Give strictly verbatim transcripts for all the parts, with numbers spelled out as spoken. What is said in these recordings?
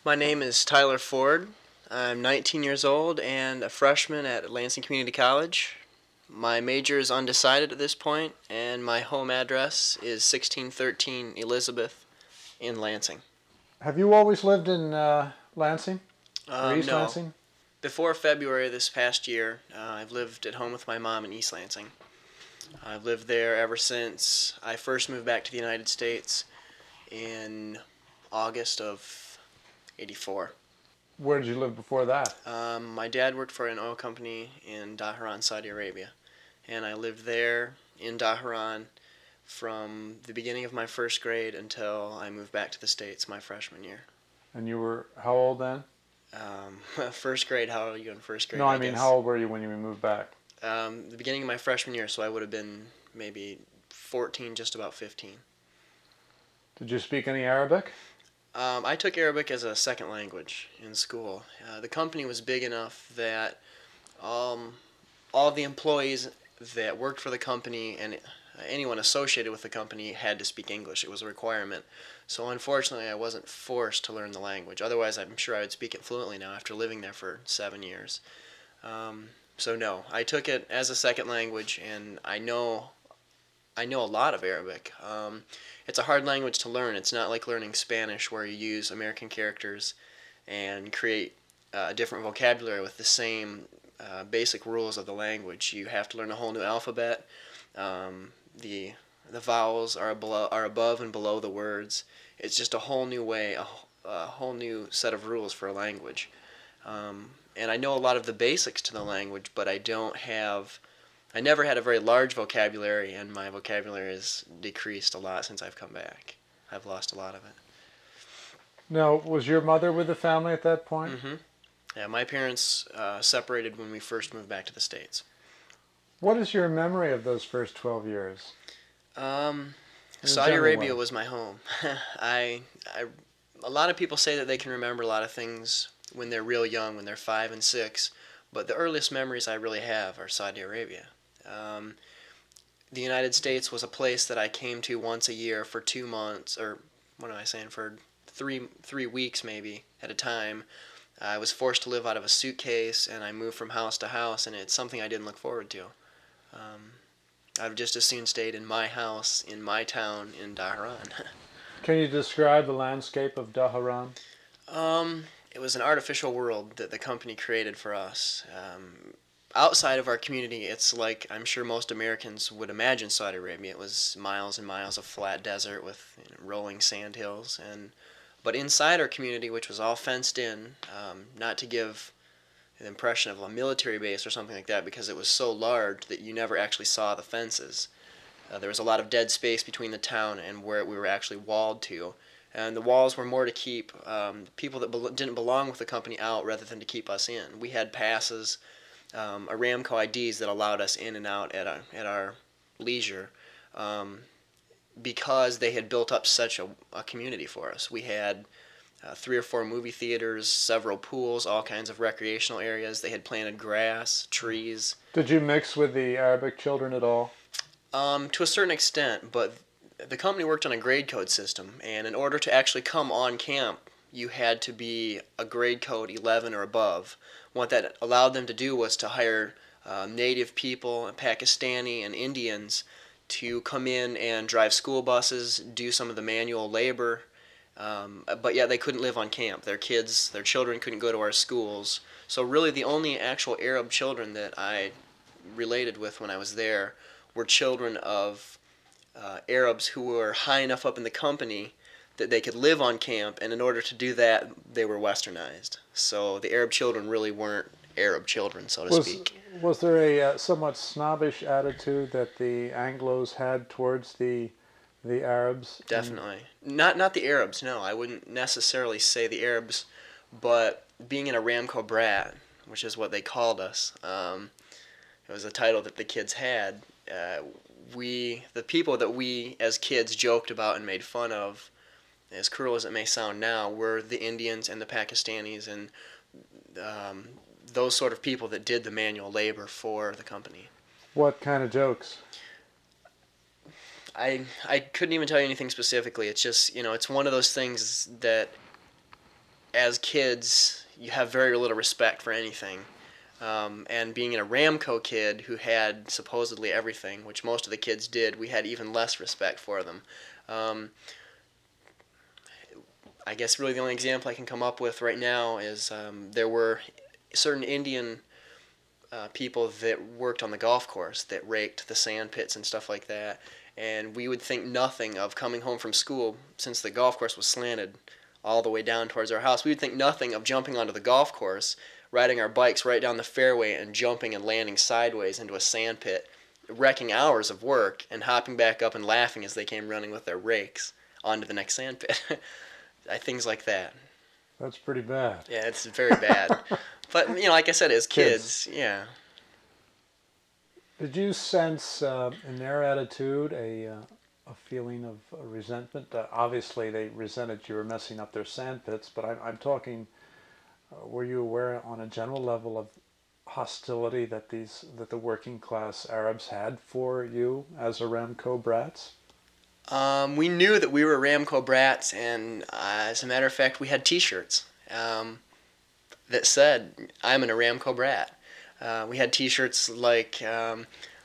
My name is Tyler Ford. I'm nineteen years old and a freshman at Lansing Community College. My major is undecided at this point, and my home address is sixteen thirteen Elizabeth in Lansing. Have you always lived in uh, Lansing or Um, East no. Lansing? Before February this past year, uh, I've lived at home with my mom in East Lansing. I've lived there ever since I first moved back to the United States in August of eighty-four. Where did you live before that? Um, my dad worked for an oil company in Dhahran, Saudi Arabia, and I lived there in Dhahran from the beginning of my first grade until I moved back to the States my freshman year. And you were how old then? Um, first grade, how old are you in first grade? No, I, I mean, guess. how old were you when you moved back? Um, the beginning of my freshman year, so I would have been maybe fourteen, just about fifteen. Did you speak any Arabic? Um, I took Arabic as a second language in school. Uh, the company was big enough that um, all of the employees that worked for the company and anyone associated with the company had to speak English. It was a requirement. So unfortunately, I wasn't forced to learn the language. Otherwise, I'm sure I would speak it fluently now after living there for seven years. Um, so no, I took it as a second language, and I know I know a lot of Arabic. Um, it's a hard language to learn. It's not like learning Spanish where you use American characters and create uh, a different vocabulary with the same uh, basic rules of the language. You have to learn a whole new alphabet. Um, the the vowels are below, are above and below the words. It's just a whole new way, a, a whole new set of rules for a language. Um, and I know a lot of the basics to the language, but I don't have I never had a very large vocabulary, and my vocabulary has decreased a lot since I've come back. I've lost a lot of it. Now, was your mother with the family at that point? Mm-hmm. Yeah, my parents uh, separated when we first moved back to the States. What is your memory of those first twelve years? Um, In a Saudi general Arabia way. was my home. I, I, a lot of people say that they can remember a lot of things when they're real young, when they're five and six, but the earliest memories I really have are Saudi Arabia. Um, the United States was a place that I came to once a year for two months, or what am I saying, for three three weeks maybe at a time. I was forced to live out of a suitcase, and I moved from house to house, and it's something I didn't look forward to. Um, I've just as soon stayed in my house, in my town, in Dhahran. Can you describe the landscape of Dhahran? um, it was an artificial world that the company created for us. Um, outside of our community, it's like I'm sure most Americans would imagine Saudi Arabia. It was miles and miles of flat desert with you know, rolling sand hills, and but inside our community, which was all fenced in, um, not to give an impression of a military base or something like that, because it was so large that you never actually saw the fences. Uh, there was a lot of dead space between the town and where we were actually walled to. And the walls were more to keep um, people that be- didn't belong with the company out rather than to keep us in. We had passes, um, Aramco I Ds that allowed us in and out at our, at our leisure um, because they had built up such a, a community for us. We had uh, three or four movie theaters, several pools, all kinds of recreational areas. They had planted grass, trees. Did you mix with the Arabic children at all? Um, to a certain extent, but the company worked on a grade code system, and in order to actually come on camp, you had to be a grade code eleven or above. What that allowed them to do was to hire uh, native people, Pakistani and Indians, to come in and drive school buses, do some of the manual labor, um, but yet they couldn't live on camp. Their kids, their children couldn't go to our schools. So really the only actual Arab children that I related with when I was there were children of uh, Arabs who were high enough up in the company that they could live on camp, and in order to do that, they were westernized. So the Arab children really weren't Arab children, so to Was, speak. was there a uh, somewhat snobbish attitude that the Anglos had towards the the Arabs? Definitely. Not not the Arabs, no. I wouldn't necessarily say the Arabs, but being an Aramco brat, which is what they called us, um, it was a title that the kids had. Uh, we, the people that we as kids joked about and made fun of, as cruel as it may sound now, were the Indians and the Pakistanis and um, those sort of people that did the manual labor for the company. What kind of jokes? I I couldn't even tell you anything specifically. It's just, you know, it's one of those things that as kids, you have very little respect for anything. Um, and being a Ramco kid who had supposedly everything, which most of the kids did, we had even less respect for them. Um, I guess really the only example I can come up with right now is um, there were certain Indian uh, people that worked on the golf course that raked the sand pits and stuff like that. And we would think nothing of coming home from school, since the golf course was slanted all the way down towards our house. We would think nothing of jumping onto the golf course, riding our bikes right down the fairway and jumping and landing sideways into a sand pit, wrecking hours of work, and hopping back up and laughing as they came running with their rakes onto the next sand pit. Things like that. That's pretty bad. Yeah, it's very bad. But, you know, like I said, as kids, kids yeah. Did you sense uh, in their attitude a, uh, a feeling of uh, resentment? Uh, obviously, they resented you were messing up their sand pits, but I'm, I'm talking, uh, were you aware on a general level of hostility that these that the working class Arabs had for you as Aramco brats? Um, we knew that we were Ramco brats, and uh, as a matter of fact, we had T-shirts um, that said, "I'm an Aramco brat." Uh, we had T-shirts like, um,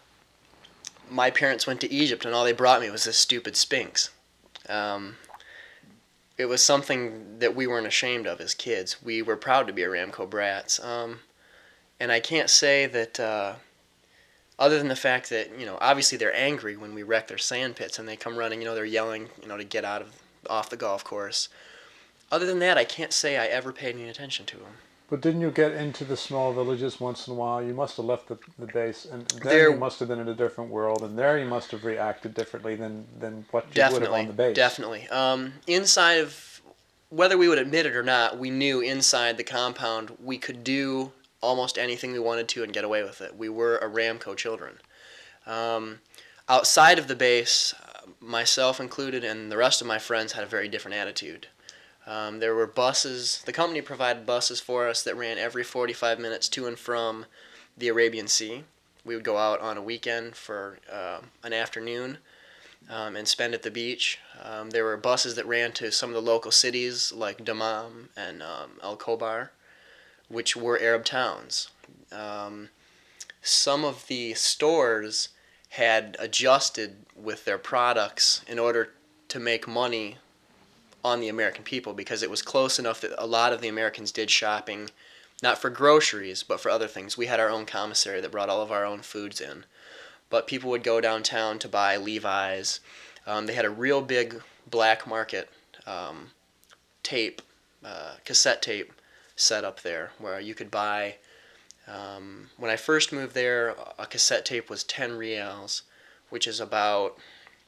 "My parents went to Egypt, and all they brought me was this stupid Sphinx." Um, it was something that we weren't ashamed of as kids. We were proud to be Aramco brats, um, and I can't say that. Uh, Other than the fact that, you know, obviously they're angry when we wreck their sand pits and they come running, you know, they're yelling, you know, to get out of off the golf course. Other than that, I can't say I ever paid any attention to them. But didn't you get into the small villages once in a while? You must have left the, the base, and there, there you must have been in a different world, and there you must have reacted differently than, than what you definitely, would have on the base. Definitely. Um, inside of, whether we would admit it or not, we knew inside the compound we could do almost anything we wanted to and get away with it. We were Aramco children. Um, outside of the base, myself included and the rest of my friends had a very different attitude. Um, there were buses. The company provided buses for us that ran every forty-five minutes to and from the Arabian Sea. We would go out on a weekend for uh, an afternoon um, and spend at the beach. Um, there were buses that ran to some of the local cities like Dammam and um, El Khobar, which were Arab towns. Um, some of the stores had adjusted with their products in order to make money on the American people, because it was close enough that a lot of the Americans did shopping, not for groceries, but for other things. We had our own commissary that brought all of our own foods in. But people would go downtown to buy Levi's. Um, they had a real big black market um, tape, uh, cassette tape, set up there where you could buy, um, when I first moved there, a cassette tape was ten reals, which is about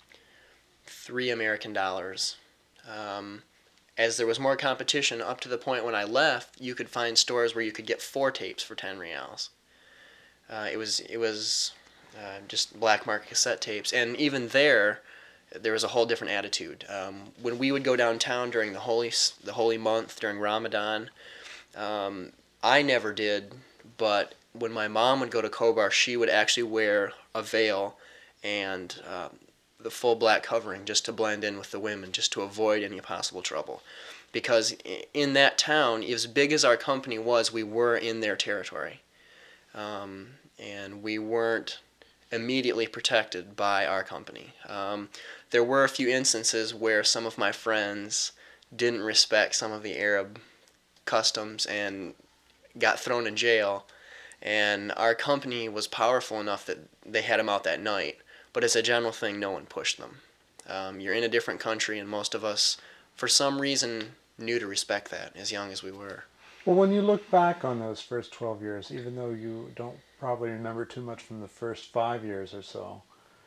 three American dollars. Um, as there was more competition, up to the point when I left, you could find stores where you could get four tapes for ten reals. Uh, it was it was uh, just black market cassette tapes, and even there, there was a whole different attitude. Um, when we would go downtown during the holy the holy month during Ramadan, Um, I never did, but when my mom would go to Khobar, she would actually wear a veil and uh, the full black covering just to blend in with the women, just to avoid any possible trouble. Because in that town, as big as our company was, we were in their territory. Um, and we weren't immediately protected by our company. Um, there were a few instances where some of my friends didn't respect some of the Arab customs and got thrown in jail, and our company was powerful enough that they had them out that night, but as a general thing, no one pushed them. Um, you're in a different country, and most of us, for some reason, knew to respect that as young as we were. Well, when you look back on those first twelve years, even though you don't probably remember too much from the first five years or so,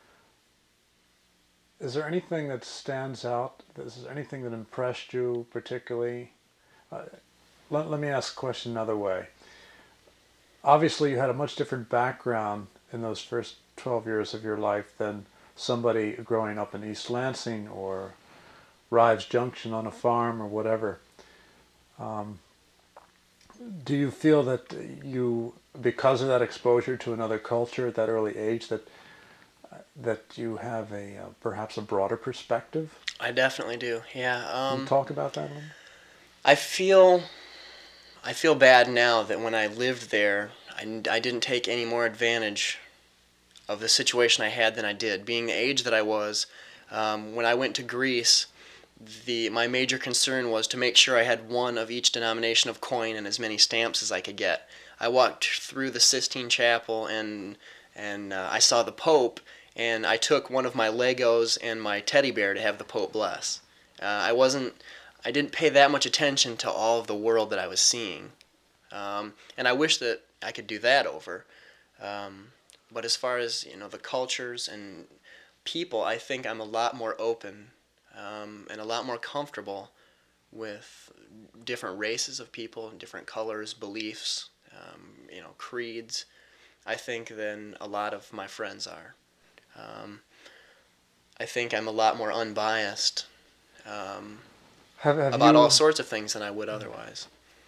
is there anything that stands out? Is there anything that impressed you particularly? Uh, Let, let me ask the question another way. Obviously, you had a much different background in those first twelve years of your life than somebody growing up in East Lansing or Rives Junction on a farm or whatever. Um, do you feel that you, because of that exposure to another culture at that early age, that that you have a uh, perhaps a broader perspective? I definitely do. Yeah. Um, Can you talk about that a little? I feel I feel bad now that when I lived there, I, I didn't take any more advantage of the situation I had than I did. Being the age that I was, um, when I went to Greece, the my major concern was to make sure I had one of each denomination of coin and as many stamps as I could get. I walked through the Sistine Chapel and and uh, I saw the Pope, and I took one of my Legos and my teddy bear to have the Pope bless. Uh, I wasn't I didn't pay that much attention to all of the world that I was seeing, um, and I wish that I could do that over. Um, but as far as you know, the cultures and people, I think I'm a lot more open um, and a lot more comfortable with different races of people, different colors, beliefs, um, you know, creeds. I think than a lot of my friends are. Um, I think I'm a lot more unbiased um, Have, have about you, all sorts of things than I would otherwise.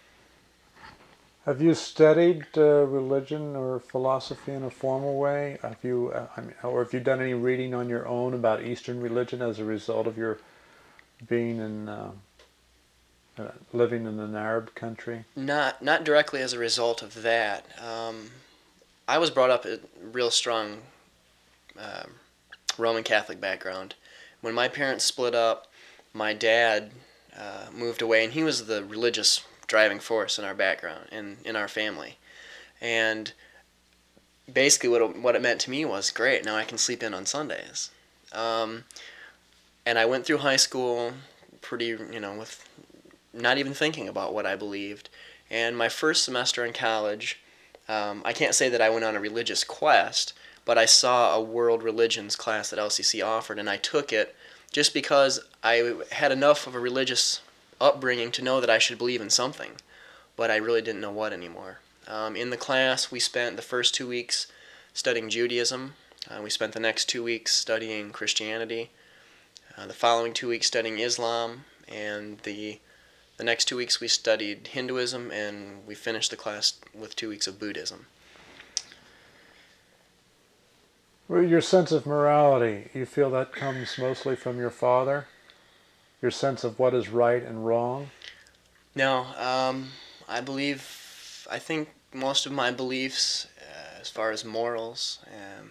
Have you studied uh, religion or philosophy in a formal way? Have you, uh, I mean, or have you done any reading on your own about Eastern religion as a result of your being in, uh, uh, living in an Arab country? Not not directly as a result of that. Um, I was brought up a real strong uh, Roman Catholic background. When my parents split up, my dad uh, moved away, and he was the religious driving force in our background, in, in our family. And basically what it, what it meant to me was, great, now I can sleep in on Sundays. Um, and I went through high school pretty, you know, with not even thinking about what I believed. And my first semester in college, um, I can't say that I went on a religious quest, but I saw a world religions class that L C C offered, and I took it just because I had enough of a religious upbringing to know that I should believe in something, but I really didn't know what anymore. Um, in the class, we spent the first two weeks studying Judaism. Uh, we spent the next two weeks studying Christianity. Uh, the following two weeks studying Islam, and the the next two weeks we studied Hinduism, and we finished the class with two weeks of Buddhism. Well, your sense of morality, you feel that comes mostly from your father? Your sense of what is right and wrong? No, um, I believe, I think most of my beliefs, uh, as far as morals, um,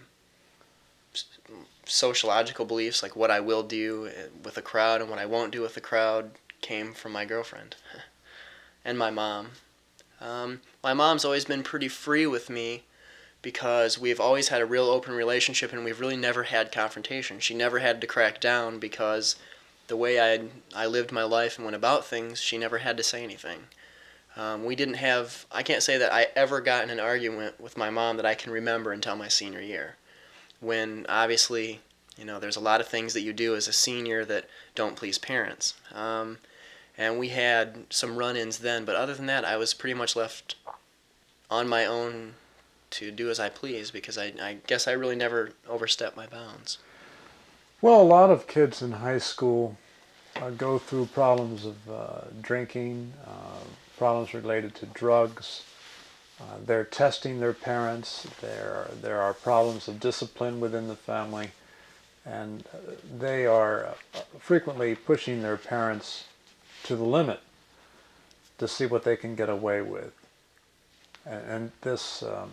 sociological beliefs, like what I will do with a crowd and what I won't do with a crowd, came from my girlfriend and my mom. Um, my mom's always been pretty free with me because we've always had a real open relationship, and we've really never had confrontation. She never had to crack down because the way I I lived my life and went about things, she never had to say anything. Um, we didn't have, I can't say that I ever got in an argument with my mom that I can remember until my senior year, when obviously, you know, there's a lot of things that you do as a senior that don't please parents. Um, and we had some run-ins then, but other than that, I was pretty much left on my own to do as I please, because I, I guess I really never overstepped my bounds. Well, a lot of kids in high school uh, go through problems of uh, drinking, uh, problems related to drugs. Uh, they're testing their parents. There, there are problems of discipline within the family, and uh, they are uh, frequently pushing their parents to the limit to see what they can get away with. And, and this um,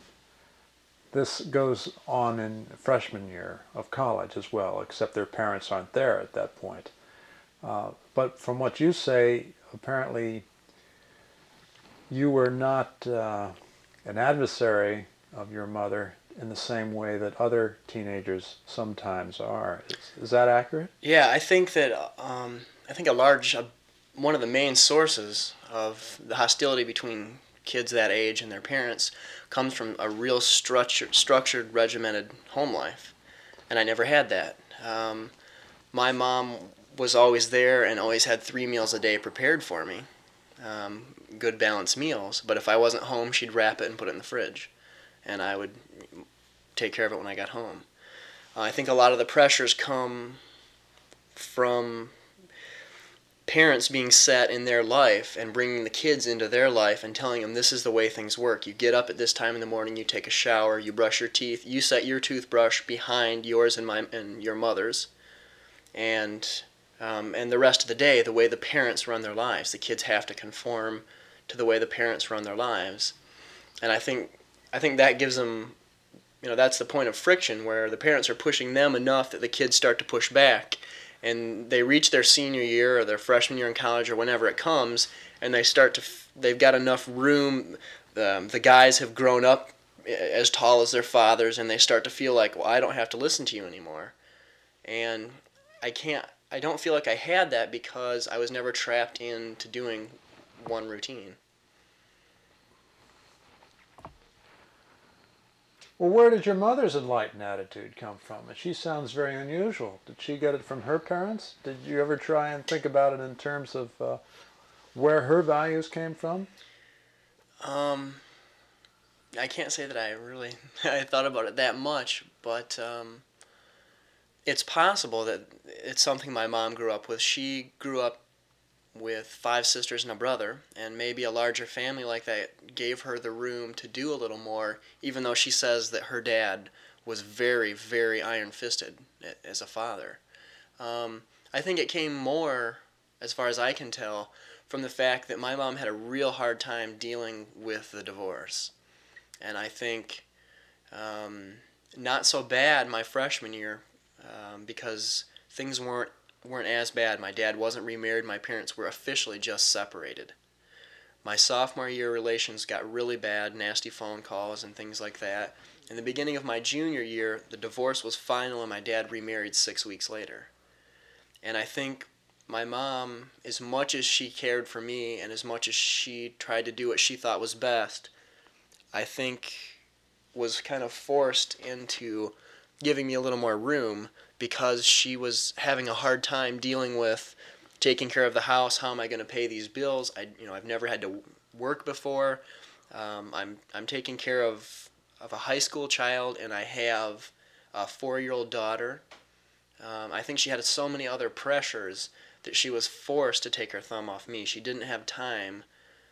this goes on in freshman year of college as well, except their parents aren't there at that point. Uh, but from what you say, apparently you were not uh, an adversary of your mother in the same way that other teenagers sometimes are. Is, is that accurate? Yeah, I think that um, I think a large, uh, one of the main sources of the hostility between kids that age and their parents comes from a real structured, structured, regimented home life, and I never had that. Um, my mom was always there and always had three meals a day prepared for me, um, good balanced meals. But if I wasn't home, she'd wrap it and put it in the fridge, and I would take care of it when I got home. Uh, I think a lot of the pressures come from parents being set in their life and bringing the kids into their life and telling them this is the way things work. You get up at this time in the morning, you take a shower, you brush your teeth, you set your toothbrush behind yours and my and your mother's, and Um, and the rest of the day, the way the parents run their lives. The kids have to conform to the way the parents run their lives. And I think I think that gives them, you know, that's the point of friction, where the parents are pushing them enough that the kids start to push back. And they reach their senior year or their freshman year in college or whenever it comes, and they start to, they've got enough room. Um, the guys have grown up as tall as their fathers, and they start to feel like, well, I don't have to listen to you anymore. And I can't, I don't feel like I had that because I was never trapped into doing one routine. Well, where did your mother's enlightened attitude come from? She sounds very unusual. Did she get it from her parents? Did you ever try and think about it in terms of uh, where her values came from? Um, I can't say that I really I thought about it that much, but um, it's possible that it's something my mom grew up with. She grew up with five sisters and a brother, and maybe a larger family like that gave her the room to do a little more, even though she says that her dad was very, very iron-fisted as a father. Um, I think it came more, as far as I can tell, from the fact that my mom had a real hard time dealing with the divorce. And I think um, not so bad my freshman year, um, because things weren't weren't as bad. My dad wasn't remarried. My parents were officially just separated. My sophomore year, relations got really bad, nasty phone calls and things like that. In the beginning of my junior year, the divorce was final and my dad remarried six weeks later. And I think my mom, as much as she cared for me and as much as she tried to do what she thought was best, I think was kind of forced into giving me a little more room, because she was having a hard time dealing with taking care of the house. How am I going to pay these bills? I, you know, I've never had to work before. Um, I'm I'm taking care of of a high school child, and I have a four-year-old daughter. Um, I think she had so many other pressures that she was forced to take her thumb off me. She didn't have time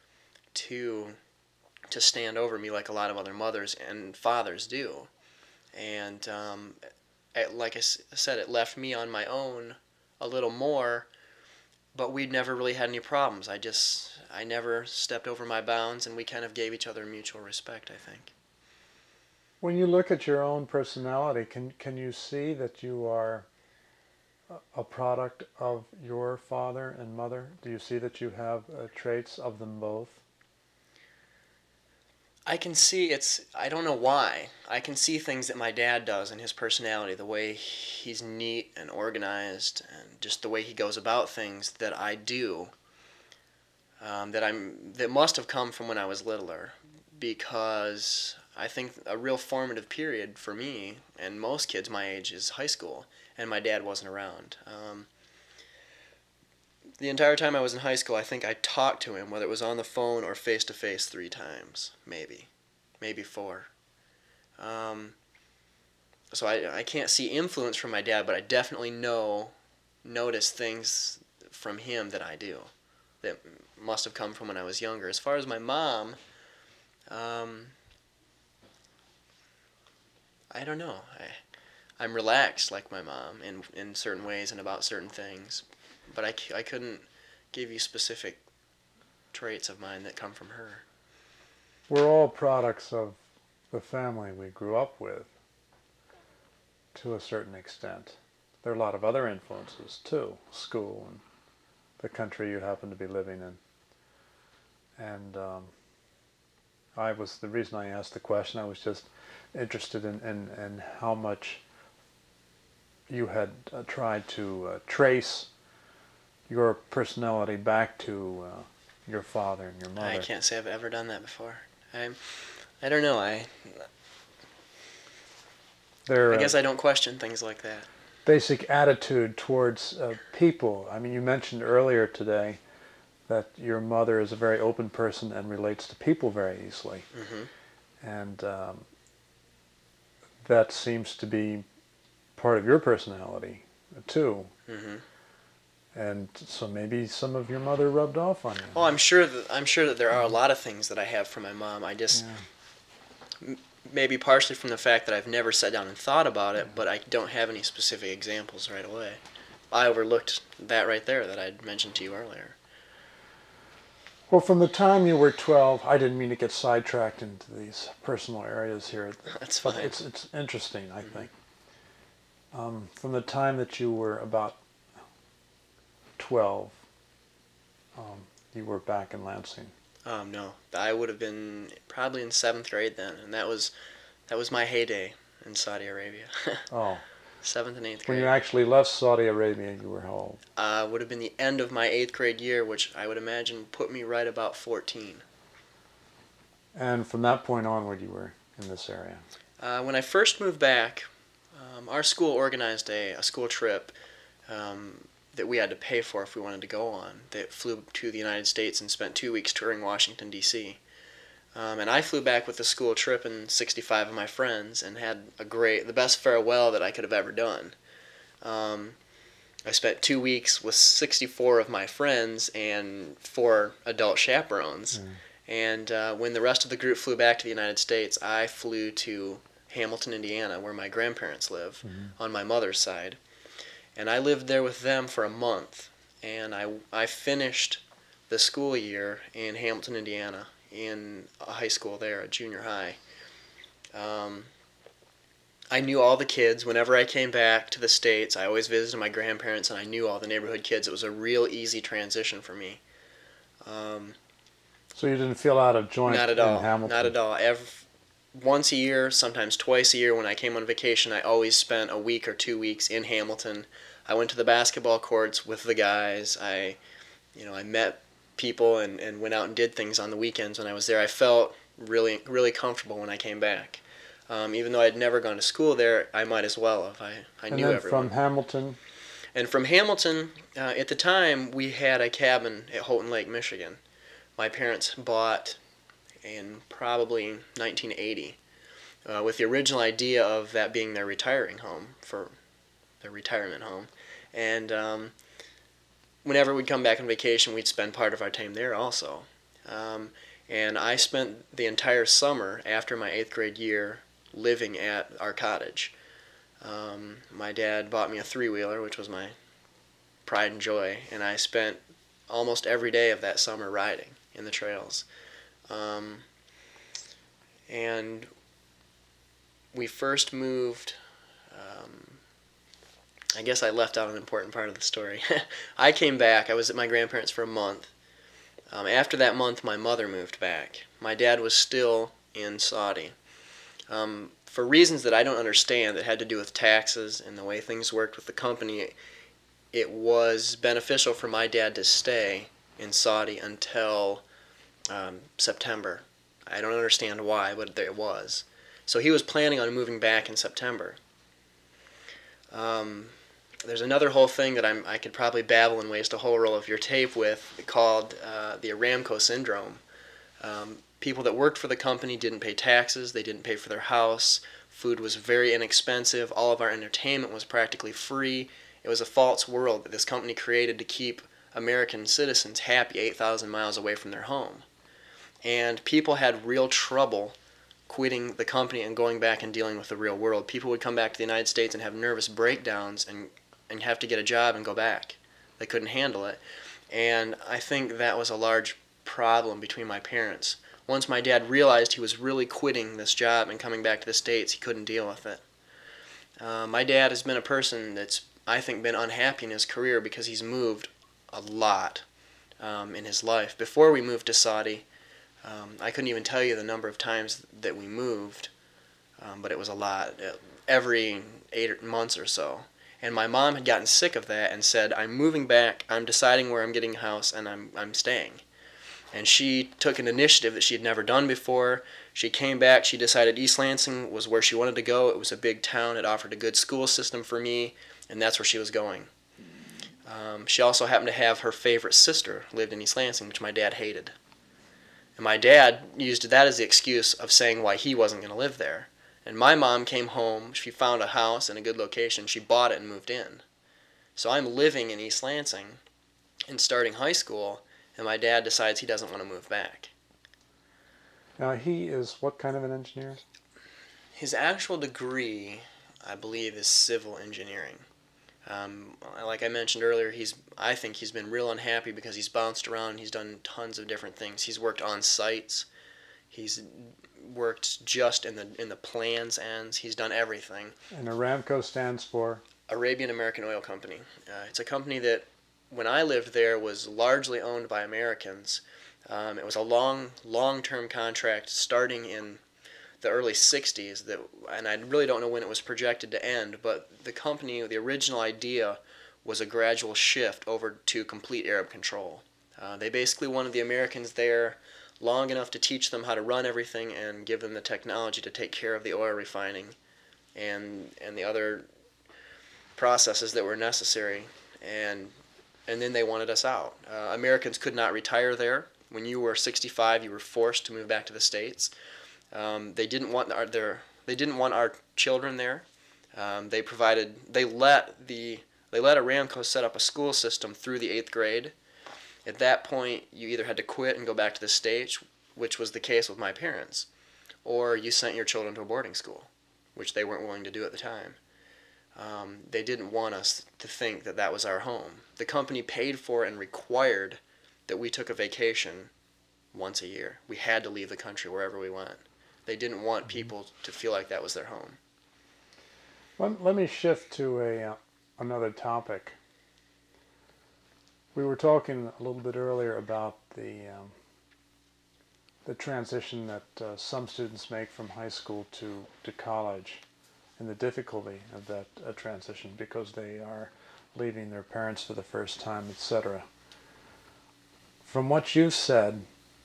to to stand over me like a lot of other mothers and fathers do. And um, it, like I said, it left me on my own a little more, but we'd never really had any problems. I just, I never stepped over my bounds, and we kind of gave each other mutual respect, I think. When you look at your own personality, can can you see that you are a product of your father and mother? Do you see that you have uh, traits of them both? I can see it's, I don't know why, I can see things that my dad does in his personality, the way he's neat and organized, and just the way he goes about things that I do, um, that I'm, that must have come from when I was littler, because I think a real formative period for me, and most kids my age, is high school, and my dad wasn't around. Um, The entire time I was in high school, I think I talked to him, whether it was on the phone or face-to-face, three times, maybe. Maybe four. Um, so I, I can't see influence from my dad, but I definitely know, notice things from him that I do, that must have come from when I was younger. As far as my mom, um, I don't know. I, I'm relaxed like my mom in, in certain ways and about certain things. But I, I couldn't give you specific traits of mine that come from her. We're all products of the family we grew up with, to a certain extent. There are a lot of other influences too, school and the country you happen to be living in. And um, I was, the reason I asked the question, I was just interested in, in, in how much you had uh, tried to uh, trace your personality back to uh, your father and your mother. I can't say I've ever done that before. I, I don't know. I, Their, I guess uh, I don't question things like that. Basic attitude towards uh, people. I mean, you mentioned earlier today that your mother is a very open person and relates to people very easily. Mm-hmm. And um, that seems to be part of your personality, too. Mm-hmm. And so maybe some of your mother rubbed off on you. Oh, I'm sure that I'm sure that there are a lot of things that I have from my mom. I just Yeah. m- maybe partially from the fact that I've never sat down and thought about it, but I don't have any specific examples right away. I overlooked that right there that I'd mentioned to you earlier. Well, from the time you were twelve, I didn't mean to get sidetracked into these personal areas here. That's but fine. It's, it's interesting, I Mm-hmm. think. Um, from the time that you were about twelve, um, you were back in Lansing. Um, no, I would have been probably in seventh grade then, and that was that was my heyday in Saudi Arabia. Oh. Seventh and eighth When grade. you actually left Saudi Arabia, you were how old? Uh, would have been the end of my eighth grade year, which I would imagine put me right about fourteen. And from that point onward, you were in this area. Uh, when I first moved back, um, our school organized a, a school trip um, that we had to pay for if we wanted to go on, that flew to the United States and spent two weeks touring Washington, D C Um, and I flew back with the school trip and sixty-five of my friends and had a great, the best farewell that I could have ever done. Um, I spent two weeks with sixty-four of my friends and four adult chaperones. Mm. And uh, when the rest of the group flew back to the United States, I flew to Hamilton, Indiana, where my grandparents live, Mm-hmm. on my mother's side. And I lived there with them for a month. And I, I finished the school year in Hamilton, Indiana, in a high school there, a junior high. Um, I knew all the kids. Whenever I came back to the States, I always visited my grandparents, and I knew all the neighborhood kids. It was a real easy transition for me. Um, So you didn't feel out of joint not at in all. Hamilton? Not at all. Every, once a year, sometimes twice a year, when I came on vacation, I always spent a week or two weeks in Hamilton. I went to the basketball courts with the guys. I, you know, I met people and, and went out and did things on the weekends when I was there. I felt really really comfortable when I came back. Um, even though I'd never gone to school there, I might as well have. I, I and knew then everyone. from Hamilton? And from Hamilton, uh, at the time, we had a cabin at Houghton Lake, Michigan. My parents bought in probably nineteen eighty, uh, with the original idea of that being their retiring home, for their retirement home. And um, whenever we'd come back on vacation, we'd spend part of our time there also. Um, and I spent the entire summer after my eighth grade year living at our cottage. Um, my dad bought me a three-wheeler, which was my pride and joy, and I spent almost every day of that summer riding in the trails. Um, and we first moved, um, I guess I left out an important part of the story. I came back, I was at my grandparents' for a month. Um, after that month, my mother moved back. My dad was still in Saudi. Um, for reasons that I don't understand that had to do with taxes and the way things worked with the company, it, it was beneficial for my dad to stay in Saudi until um, September. I don't understand why, but it was. So he was planning on moving back in September. Um, there's another whole thing that I'm, I could probably babble and waste a whole roll of your tape with, called uh, the Aramco syndrome. Um, people that worked for the company didn't pay taxes, they didn't pay for their house, food was very inexpensive, all of our entertainment was practically free. It was a false world that this company created to keep American citizens happy eight thousand miles away from their home. And people had real trouble quitting the company and going back and dealing with the real world. People would come back to the United States and have nervous breakdowns and, and have to get a job and go back. They couldn't handle it. And I think that was a large problem between my parents. Once my dad realized he was really quitting this job and coming back to the States, he couldn't deal with it. Uh, my dad has been a person that's, I think, been unhappy in his career because he's moved a lot um, in his life. Before we moved to Saudi, um, I couldn't even tell you the number of times that we moved, um, but it was a lot, every eight months or so. And my mom had gotten sick of that and said, I'm moving back, I'm deciding where I'm getting a house, and I'm I'm staying. And she took an initiative that she had never done before. She came back, she decided East Lansing was where she wanted to go. It was a big town, it offered a good school system for me, and that's where she was going. Um, she also happened to have her favorite sister lived in East Lansing, which my dad hated. And my dad used that as the excuse of saying why he wasn't going to live there. And my mom came home, she found a house in a good location, she bought it and moved in. So I'm living in East Lansing and starting high school, and my dad decides he doesn't want to move back. Now, he is what kind of an engineer? His actual degree, I believe, is civil engineering. Um, like I mentioned earlier, he's I think he's been real unhappy because he's bounced around. He's done tons of different things. He's worked on sites. He's worked just in the in the plans ends. He's done everything. And Aramco stands for? Arabian American Oil Company. Uh, it's a company that, when I lived there, was largely owned by Americans. Um, it was a long, long-term contract starting in the early sixties, that, and I really don't know when it was projected to end, but the company, the original idea was a gradual shift over to complete Arab control. Uh, they basically wanted the Americans there long enough to teach them how to run everything and give them the technology to take care of the oil refining and and the other processes that were necessary, and and then they wanted us out. Uh, Americans could not retire there. When you were sixty-five, you were forced to move back to the States. Um, they didn't want our their they didn't want our children there. Um, they provided they let the they let Aramco set up a school system through the eighth grade. At that point, you either had to quit and go back to the States, which was the case with my parents, or you sent your children to a boarding school, which they weren't willing to do at the time. Um, they didn't want us to think that that was our home. The company paid for and required that we took a vacation once a year. We had to leave the country wherever we went. They didn't want people to feel like that was their home. Let, let me shift to a uh, another topic. We were talking a little bit earlier about the um, the transition that uh, some students make from high school to, to college, and the difficulty of that uh, transition because they are leaving their parents for the first time, et cetera. From what you've said,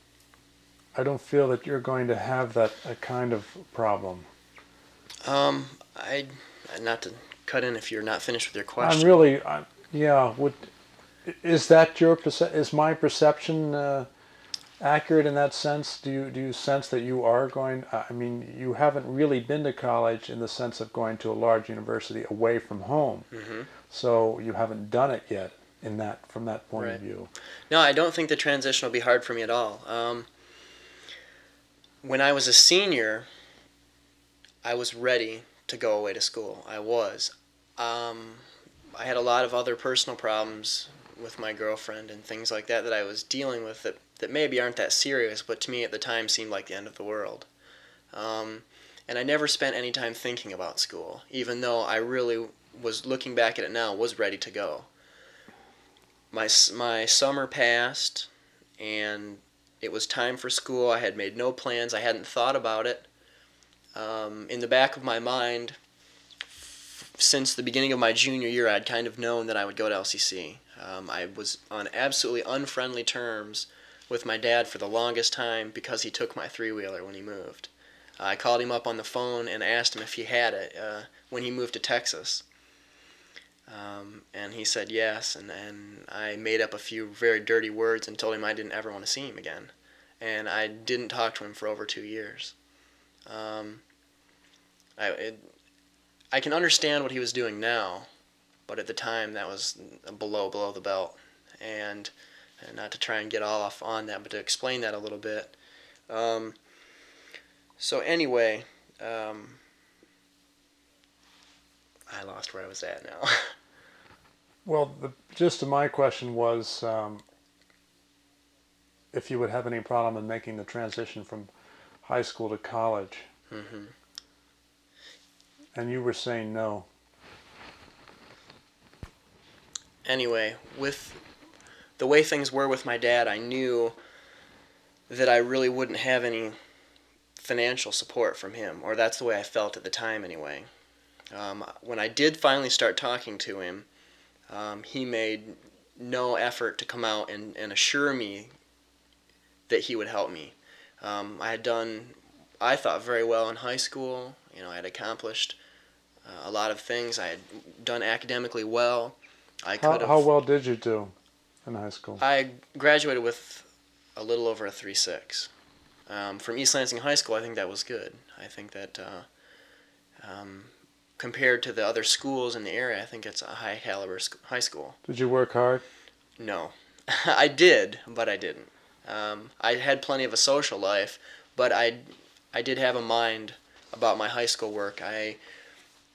I don't feel that you're going to have that uh, kind of problem. Um, I not to cut in if you're not finished with your question. I'm really, I, yeah. Would is that your perce- is my perception uh, accurate in that sense? Do you do you sense that you are going? I mean, you haven't really been to college in the sense of going to a large university away from home, Mm-hmm. so you haven't done it yet. In that, from that point Right. of view. No, I don't think the transition will be hard for me at all. Um, when I was a senior, I was ready to go away to school. I was. Um, I had a lot of other personal problems with my girlfriend and things like that that I was dealing with that, that maybe aren't that serious, but to me at the time seemed like the end of the world. Um, and I never spent any time thinking about school, even though I really was, looking back at it now, was ready to go. My, my summer passed, and it was time for school. I had made no plans. I hadn't thought about it. Um, in the back of my mind, f- since the beginning of my junior year, I'd kind of known that I would go to L C C. Um, I was on absolutely unfriendly terms with my dad for the longest time because he took my three-wheeler when he moved. I called him up on the phone and asked him if he had it uh, when he moved to Texas. Um, and he said yes, and, and I made up a few very dirty words and told him I didn't ever want to see him again. And I didn't talk to him for over two years. Um, I, it, I can understand what he was doing now, but at the time that was below, below the belt. And, and not to try and get off on that, but to explain that a little bit. Um, so anyway, um, I lost where I was at now. Well, the gist of my question was um, if you would have any problem in making the transition from high school to college. Mm-hmm. And you were saying no. Anyway, with the way things were with my dad, I knew that I really wouldn't have any financial support from him, or that's the way I felt at the time anyway. Um, when I did finally start talking to him, um, he made no effort to come out and, and assure me that he would help me. Um, I had done, I thought, very well in high school. You know, I had accomplished uh, a lot of things. I had done academically well. I How, could have. how well did you do in high school? I graduated with a little over a three point six. Um, from East Lansing High School, I think that was good. I think that uh, um, compared to the other schools in the area, I think it's a high caliber sc- high school. Did you work hard? No. I did, but I didn't. Um, I had plenty of a social life, but I, I did have a mind about my high school work. I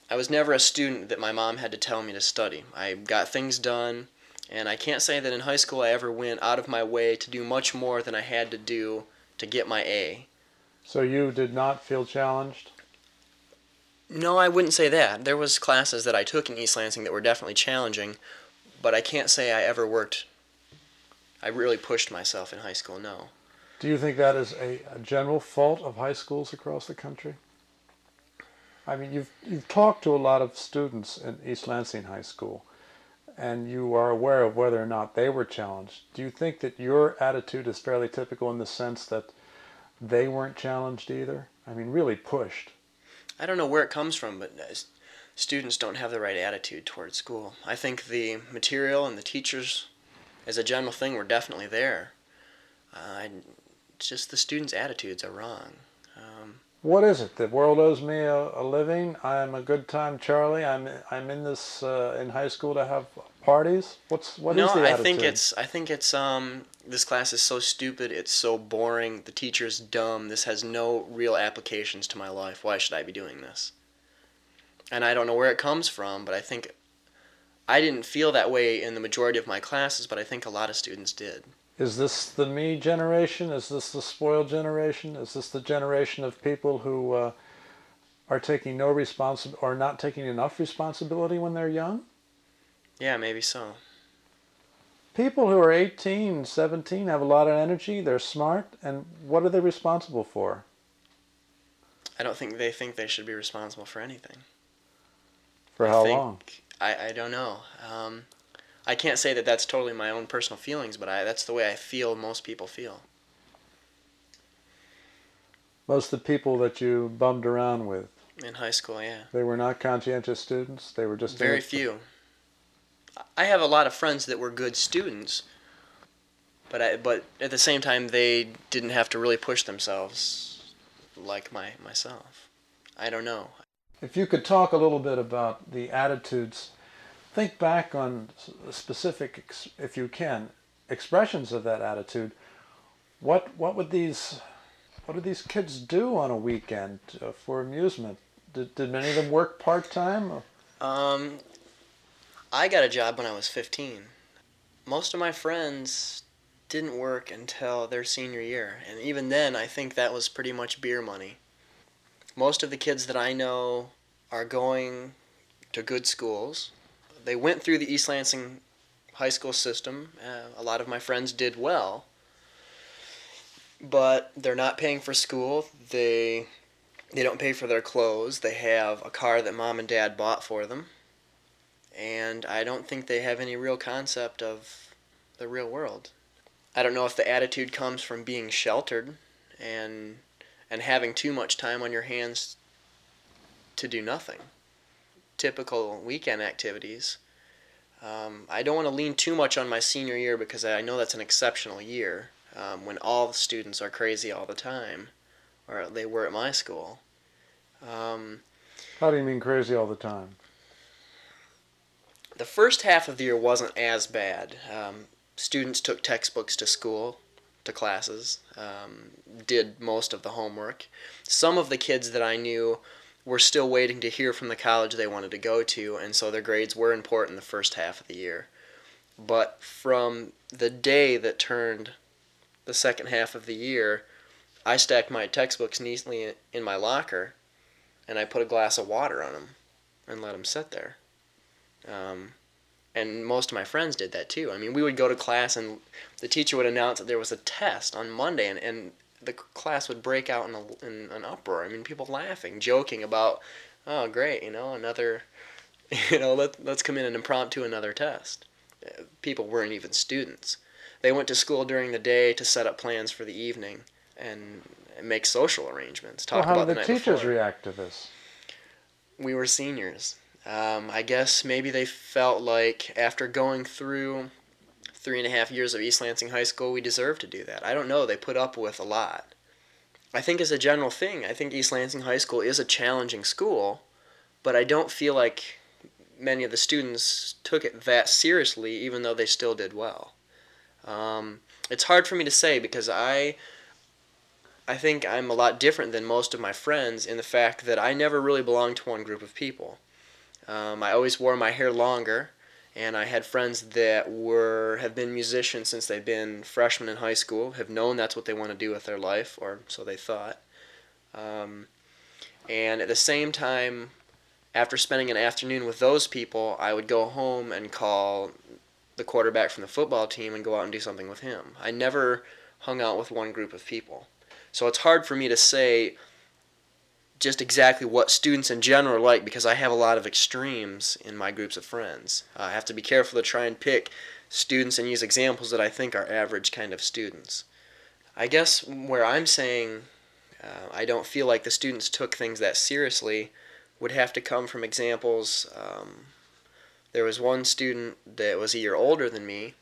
I was never a student that my mom had to tell me to study. I got things done, and I can't say that in high school I ever went out of my way to do much more than I had to do to get my A. So you did not feel challenged? No, I wouldn't say that. There was classes that I took in East Lansing that were definitely challenging, but I can't say I ever worked. I really pushed myself in high school, no. Do you think that is a, a general fault of high schools across the country? I mean, you've you've talked to a lot of students in East Lansing High School, and you are aware of whether or not they were challenged. Do you think that your attitude is fairly typical in the sense that they weren't challenged either? I mean, really pushed. I don't know where it comes from, but uh, students don't have the right attitude towards school. I think the material and the teachers, as a general thing, were definitely there. Uh, it's just the students' attitudes are wrong. Um, What is it? The world owes me a, a living. I'm a good time Charlie. I'm I'm in this uh, in high school to have parties. What's what no, is the I attitude? think it's I think it's um this class is so stupid. It's so boring. The teacher's dumb. This has no real applications to my life. Why should I be doing this? And I don't know where it comes from, but I think I didn't feel that way in the majority of my classes, but I think a lot of students did. Is this the me generation? Is this the spoiled generation? Is this the generation of people who uh, are taking no responsi- or not taking enough responsibility when they're young? Yeah, maybe so. People who are eighteen, seventeen have a lot of energy, they're smart, and what are they responsible for? I don't think they think they should be responsible for anything. For I how think, long? I, I don't know. Um, I can't say that that's totally my own personal feelings, but I, that's the way I feel most people feel. Most of the people that you bummed around with, In high school, yeah. they were not conscientious students? They were just... doing Very it for- few. I have a lot of friends that were good students, but I, but at the same time, they didn't have to really push themselves like my myself. I don't know. If you could talk a little bit about the attitudes, think back on s- specific, ex- if you can, expressions of that attitude. What what would these what did these kids do on a weekend uh, for amusement? Did did many of them work part time? Um, I got a job when I was fifteen. Most of my friends didn't work until their senior year, and even then, I think that was pretty much beer money. Most of the kids that I know are going to good schools. They went through the East Lansing high school system. Uh, a lot of my friends did well, but they're not paying for school. They they don't pay for their clothes. They have a car that mom and dad bought for them, and I don't think they have any real concept of the real world. I don't know if the attitude comes from being sheltered and and having too much time on your hands to do nothing. Typical weekend activities. Um, I don't want to lean too much on my senior year because I know that's an exceptional year um, when all the students are crazy all the time, or they were at my school. Um, How do you mean crazy all the time? the first half of the year wasn't as bad. Um, students took textbooks to school, to classes, um, did most of the homework. Some of the kids that I knew were still waiting to hear from the college they wanted to go to, and so their grades were important the first half of the year. But from the day that turned the second half of the year, I stacked my textbooks neatly in my locker, and I put a glass of water on them and let them sit there. Um, and most of my friends did that too. I mean, we would go to class, and the teacher would announce that there was a test on Monday, and, and the class would break out in, a, in an uproar. I mean, people laughing, joking about, oh, great, you know, another, you know, let, let's come in and impromptu another test. People weren't even students. They went to school during the day to set up plans for the evening and make social arrangements. Talk Well, how about did the the night teachers before. react to this? We were seniors. Um, I guess maybe they felt like after going through three and a half years of East Lansing High School, we deserved to do that. I don't know. They put up with a lot. I think as a general thing, I think East Lansing High School is a challenging school, but I don't feel like many of the students took it that seriously, even though they still did well. Um, it's hard for me to say because I, I think I'm a lot different than most of my friends in the fact that I never really belonged to one group of people. Um, I always wore my hair longer, and I had friends that were have been musicians since they've been freshmen in high school, have known that's what they want to do with their life, or so they thought. Um, and at the same time, after spending an afternoon with those people, I would go home and call the quarterback from the football team and go out and do something with him. I never hung out with one group of people. So it's hard for me to say just exactly what students in general are like because I have a lot of extremes in my groups of friends. Uh, I have to be careful to try and pick students and use examples that I think are average kind of students. I guess where I'm saying uh, I don't feel like the students took things that seriously would have to come from examples. Um, there was one student that was a year older than me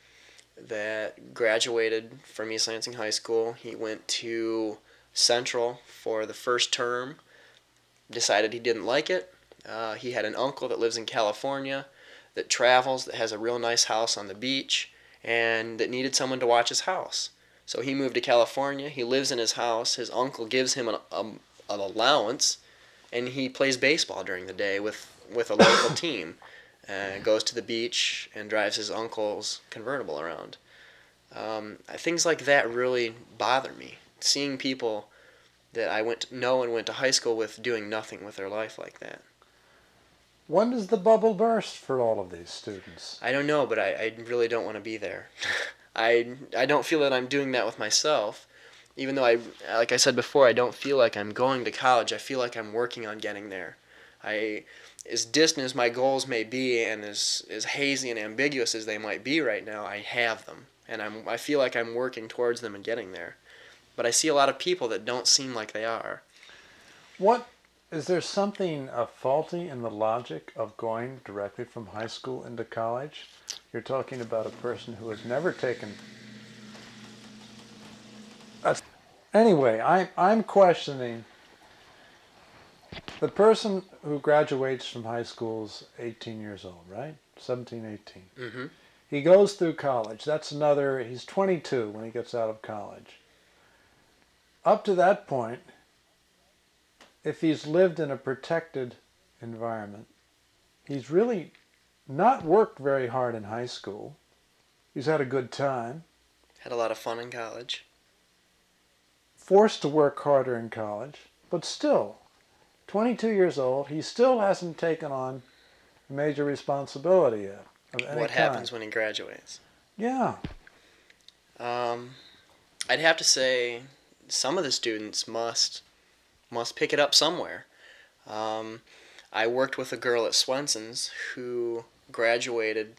that graduated from East Lansing High School. He went to Central for the first term, decided he didn't like it. Uh, he had an uncle that lives in California that travels, that has a real nice house on the beach, and that needed someone to watch his house. So he moved to California. He lives in his house. His uncle gives him an, um, an allowance, and he plays baseball during the day with, with a local team. Uh, goes to the beach and drives his uncle's convertible around. Um, things like that really bother me. Seeing people that I went to know and went to high school with doing nothing with their life like that. When does the bubble burst for all of these students? I don't know, but I, I really don't want to be there. I, I don't feel that I'm doing that with myself. Even though, I, like I said before, I don't feel like I'm going to college. I feel like I'm working on getting there. I, as distant as my goals may be and as, as hazy and ambiguous as they might be right now, I have them. And I'm, I feel like I'm working towards them and getting there. But I see a lot of people that don't seem like they are. What, is there something uh, faulty in the logic of going directly from high school into college? You're talking about a person who has never taken... Uh, anyway, I, I'm questioning... The person who graduates from high school is eighteen years old, right? seventeen, eighteen. Mm-hmm. He goes through college. That's another... He's twenty-two when he gets out of college. Up to that point, if he's lived in a protected environment, he's really not worked very hard in high school. He's had a good time. Had a lot of fun in college. Forced to work harder in college, but still, twenty-two years old, he still hasn't taken on major responsibility yet. Of any What kind. happens when he graduates? Yeah. Um, I'd have to say some of the students must must pick it up somewhere. Um, I worked with a girl at Swenson's who graduated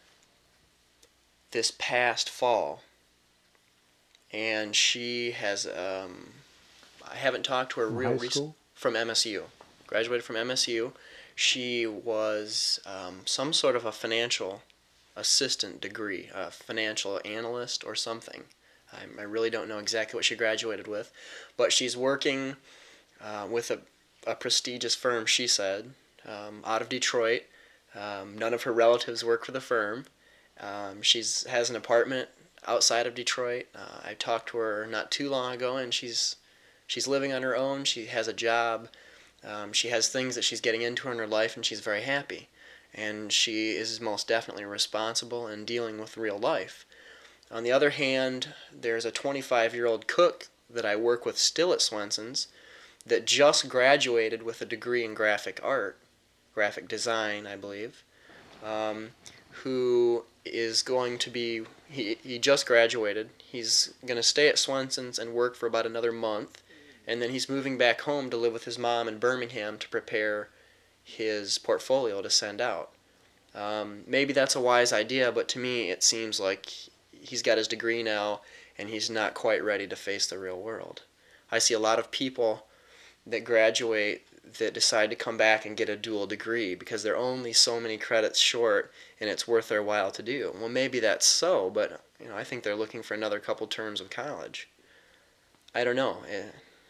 this past fall, and she has, um, I haven't talked to her From real high recently. school? From M S U. Graduated from M S U. She was um, some sort of a financial assistant degree, a financial analyst or something. I, I really don't know exactly what she graduated with, but she's working uh, with a, a prestigious firm, she said, um, out of Detroit. Um, none of her relatives work for the firm. Um, she's has an apartment outside of Detroit. Uh, I talked to her not too long ago, and she's she's living on her own. She has a job. Um, she has things that she's getting into in her life, and she's very happy. And she is most definitely responsible and dealing with real life. On the other hand, there's a twenty-five-year-old cook that I work with still at Swenson's that just graduated with a degree in graphic art, graphic design, I believe, um, who is going to be, he, he just graduated. He's going to stay at Swenson's and work for about another month, and then he's moving back home to live with his mom in Birmingham to prepare his portfolio to send out. Um, maybe that's a wise idea, but to me it seems like he's got his degree now and he's not quite ready to face the real world. I see a lot of people that graduate that decide to come back and get a dual degree because they're only so many credits short and it's worth their while to do. Well, maybe that's so, but you know, I think they're looking for another couple terms of college. I don't know. Eh.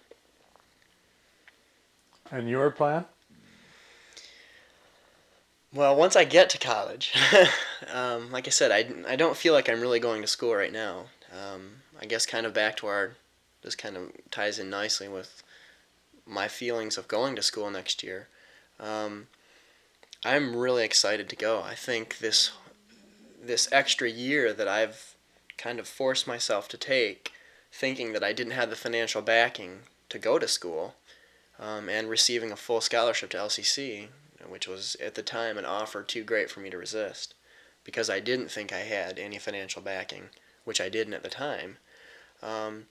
And your plan? Well, once I get to college, um, like I said, I, I don't feel like I'm really going to school right now. Um, I guess kind of back to our, this kind of ties in nicely with my feelings of going to school next year. Um, I'm really excited to go. I think this this extra year that I've kind of forced myself to take, thinking that I didn't have the financial backing to go to school, um, and receiving a full scholarship to L C C, which was at the time an offer too great for me to resist, because I didn't think I had any financial backing, which I didn't at the time. Um,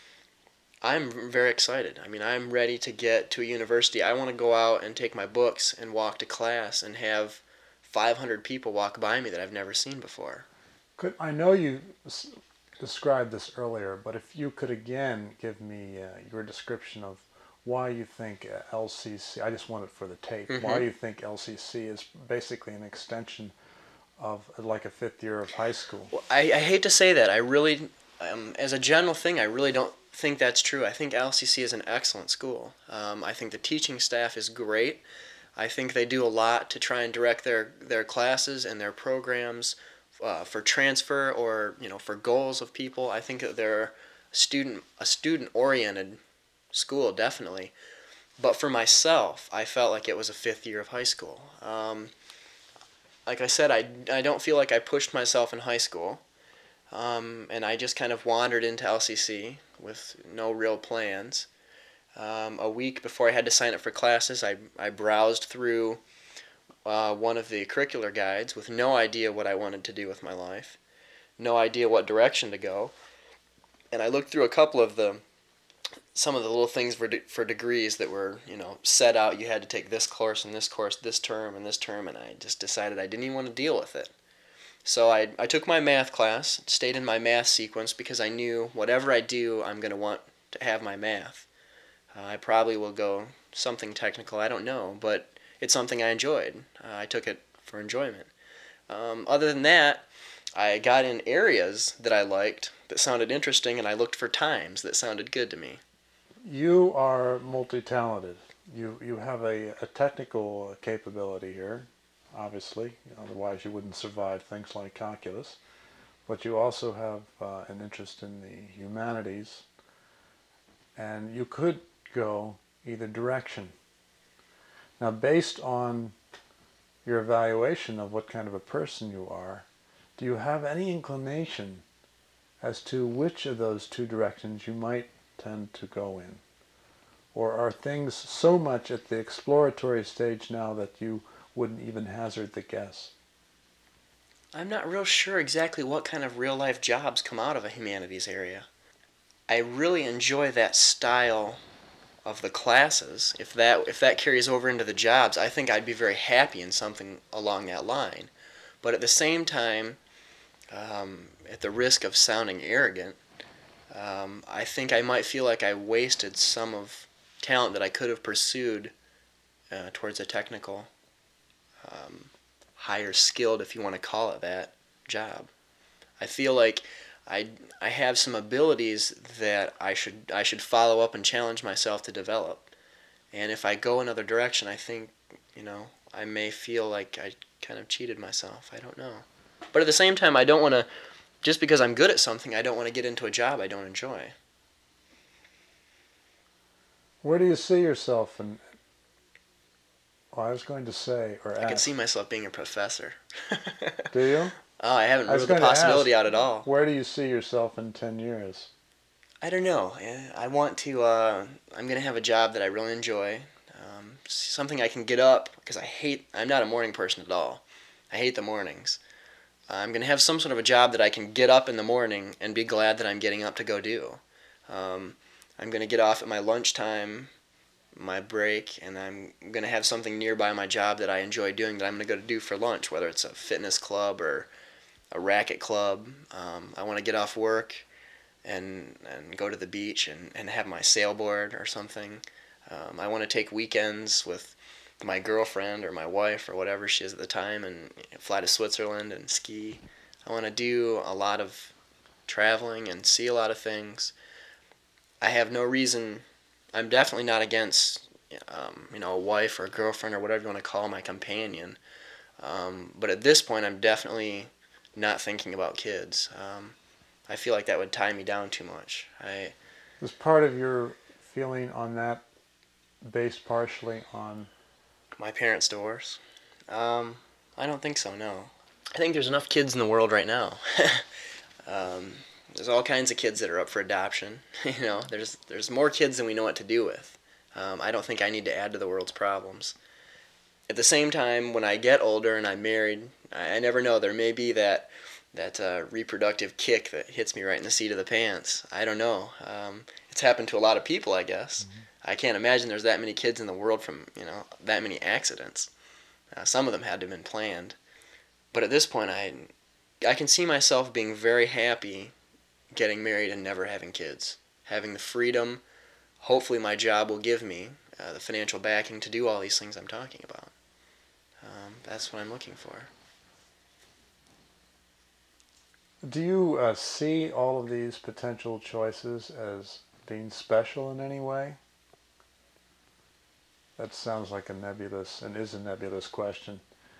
I'm very excited. I mean, I'm ready to get to a university. I want to go out and take my books and walk to class and have five hundred people walk by me that I've never seen before. Could I know you s- described this earlier, but if you could again give me uh, your description of why you think uh, L C C, I just want it for the tape, why Mm-hmm. you think L C C is basically an extension of uh, like a fifth year of high school. Well, I, I hate to say that. I really, um, as a general thing, I really don't think that's true. I think L C C is an excellent school. Um, I think the teaching staff is great. I think they do a lot to try and direct their, their classes and their programs uh, for transfer or you know for goals of people. I think that they're student a student oriented school definitely. But for myself, I felt like it was a fifth year of high school. Um, like I said, I, I don't feel like I pushed myself in high school. Um, and I just kind of wandered into L C C with no real plans. Um, a week before I had to sign up for classes, I, I browsed through uh, one of the curricular guides with no idea what I wanted to do with my life, no idea what direction to go. And I looked through a couple of the some of the little things for de- for degrees that were you know set out. You had to take this course and this course this term and this term, and I just decided I didn't even want to deal with it. So I, I took my math class, stayed in my math sequence because I knew whatever I do, I'm going to want to have my math. Uh, I probably will go something technical, I don't know, but it's something I enjoyed. Uh, I took it for enjoyment. Um, other than that, I got in areas that I liked that sounded interesting, and I looked for times that sounded good to me. You are multi-talented. You you have a, a technical capability here, obviously. Otherwise, you wouldn't survive things like calculus. But you also have uh, an interest in the humanities, and you could go either direction. Now, based on your evaluation of what kind of a person you are, do you have any inclination as to which of those two directions you might tend to go in? Or are things so much at the exploratory stage now that you wouldn't even hazard the guess? I'm not real sure exactly what kind of real life jobs come out of a humanities area. I really enjoy that style of the classes. If that if that carries over into the jobs, I think I'd be very happy in something along that line. But at the same time, um, at the risk of sounding arrogant, um, I think I might feel like I wasted some of talent that I could have pursued uh, towards a technical, um, higher skilled, if you want to call it that, job. I feel like I, I have some abilities that I should I should follow up and challenge myself to develop. And if I go another direction, I think, you know, I may feel like I kind of cheated myself. I don't know. But at the same time, I don't want to, just because I'm good at something, I don't want to get into a job I don't enjoy. Where do you see yourself? And well, I was going to say or I could ask. see myself being a professor. Do you? Oh, I haven't I was ruled the going to possibility ask, out at all. where do you see yourself in ten years? I don't know. Eh, I want to. Uh, I'm gonna have a job that I really enjoy. Um, something I can get up because I hate. I'm not a morning person at all. I hate the mornings. I'm gonna have some sort of a job that I can get up in the morning and be glad that I'm getting up to go do. Um, I'm gonna get off at my lunchtime, my break, and I'm gonna have something nearby my job that I enjoy doing that I'm gonna go to do for lunch, whether it's a fitness club or a racket club. Um, I want to get off work and and go to the beach and, and have my sailboard or something. Um, I want to take weekends with my girlfriend or my wife or whatever she is at the time and fly to Switzerland and ski. I want to do a lot of traveling and see a lot of things. I have no reason. I'm definitely not against um, you know a wife or a girlfriend or whatever you want to call my companion. Um, but at this point, I'm definitely not thinking about kids. Um, I feel like that would tie me down too much. I Is part of your feeling on that based partially on My parents' divorce. Um, I don't think so, no. I think there's enough kids in the world right now. um, there's all kinds of kids that are up for adoption. you know, there's there's more kids than we know what to do with. Um, I don't think I need to add to the world's problems. At the same time, when I get older and I'm married, I, I never know. There may be that that uh, reproductive kick that hits me right in the seat of the pants. I don't know. Um, it's happened to a lot of people, I guess. Mm-hmm. I can't imagine there's that many kids in the world from you know that many accidents. Uh, some of them had to have been planned. But at this point, I, I can see myself being very happy getting married and never having kids. Having the freedom, hopefully my job will give me uh, the financial backing to do all these things I'm talking about. Um, that's what I'm looking for. Do you uh, see all of these potential choices as being special in any way? That sounds like a nebulous, and is a nebulous question.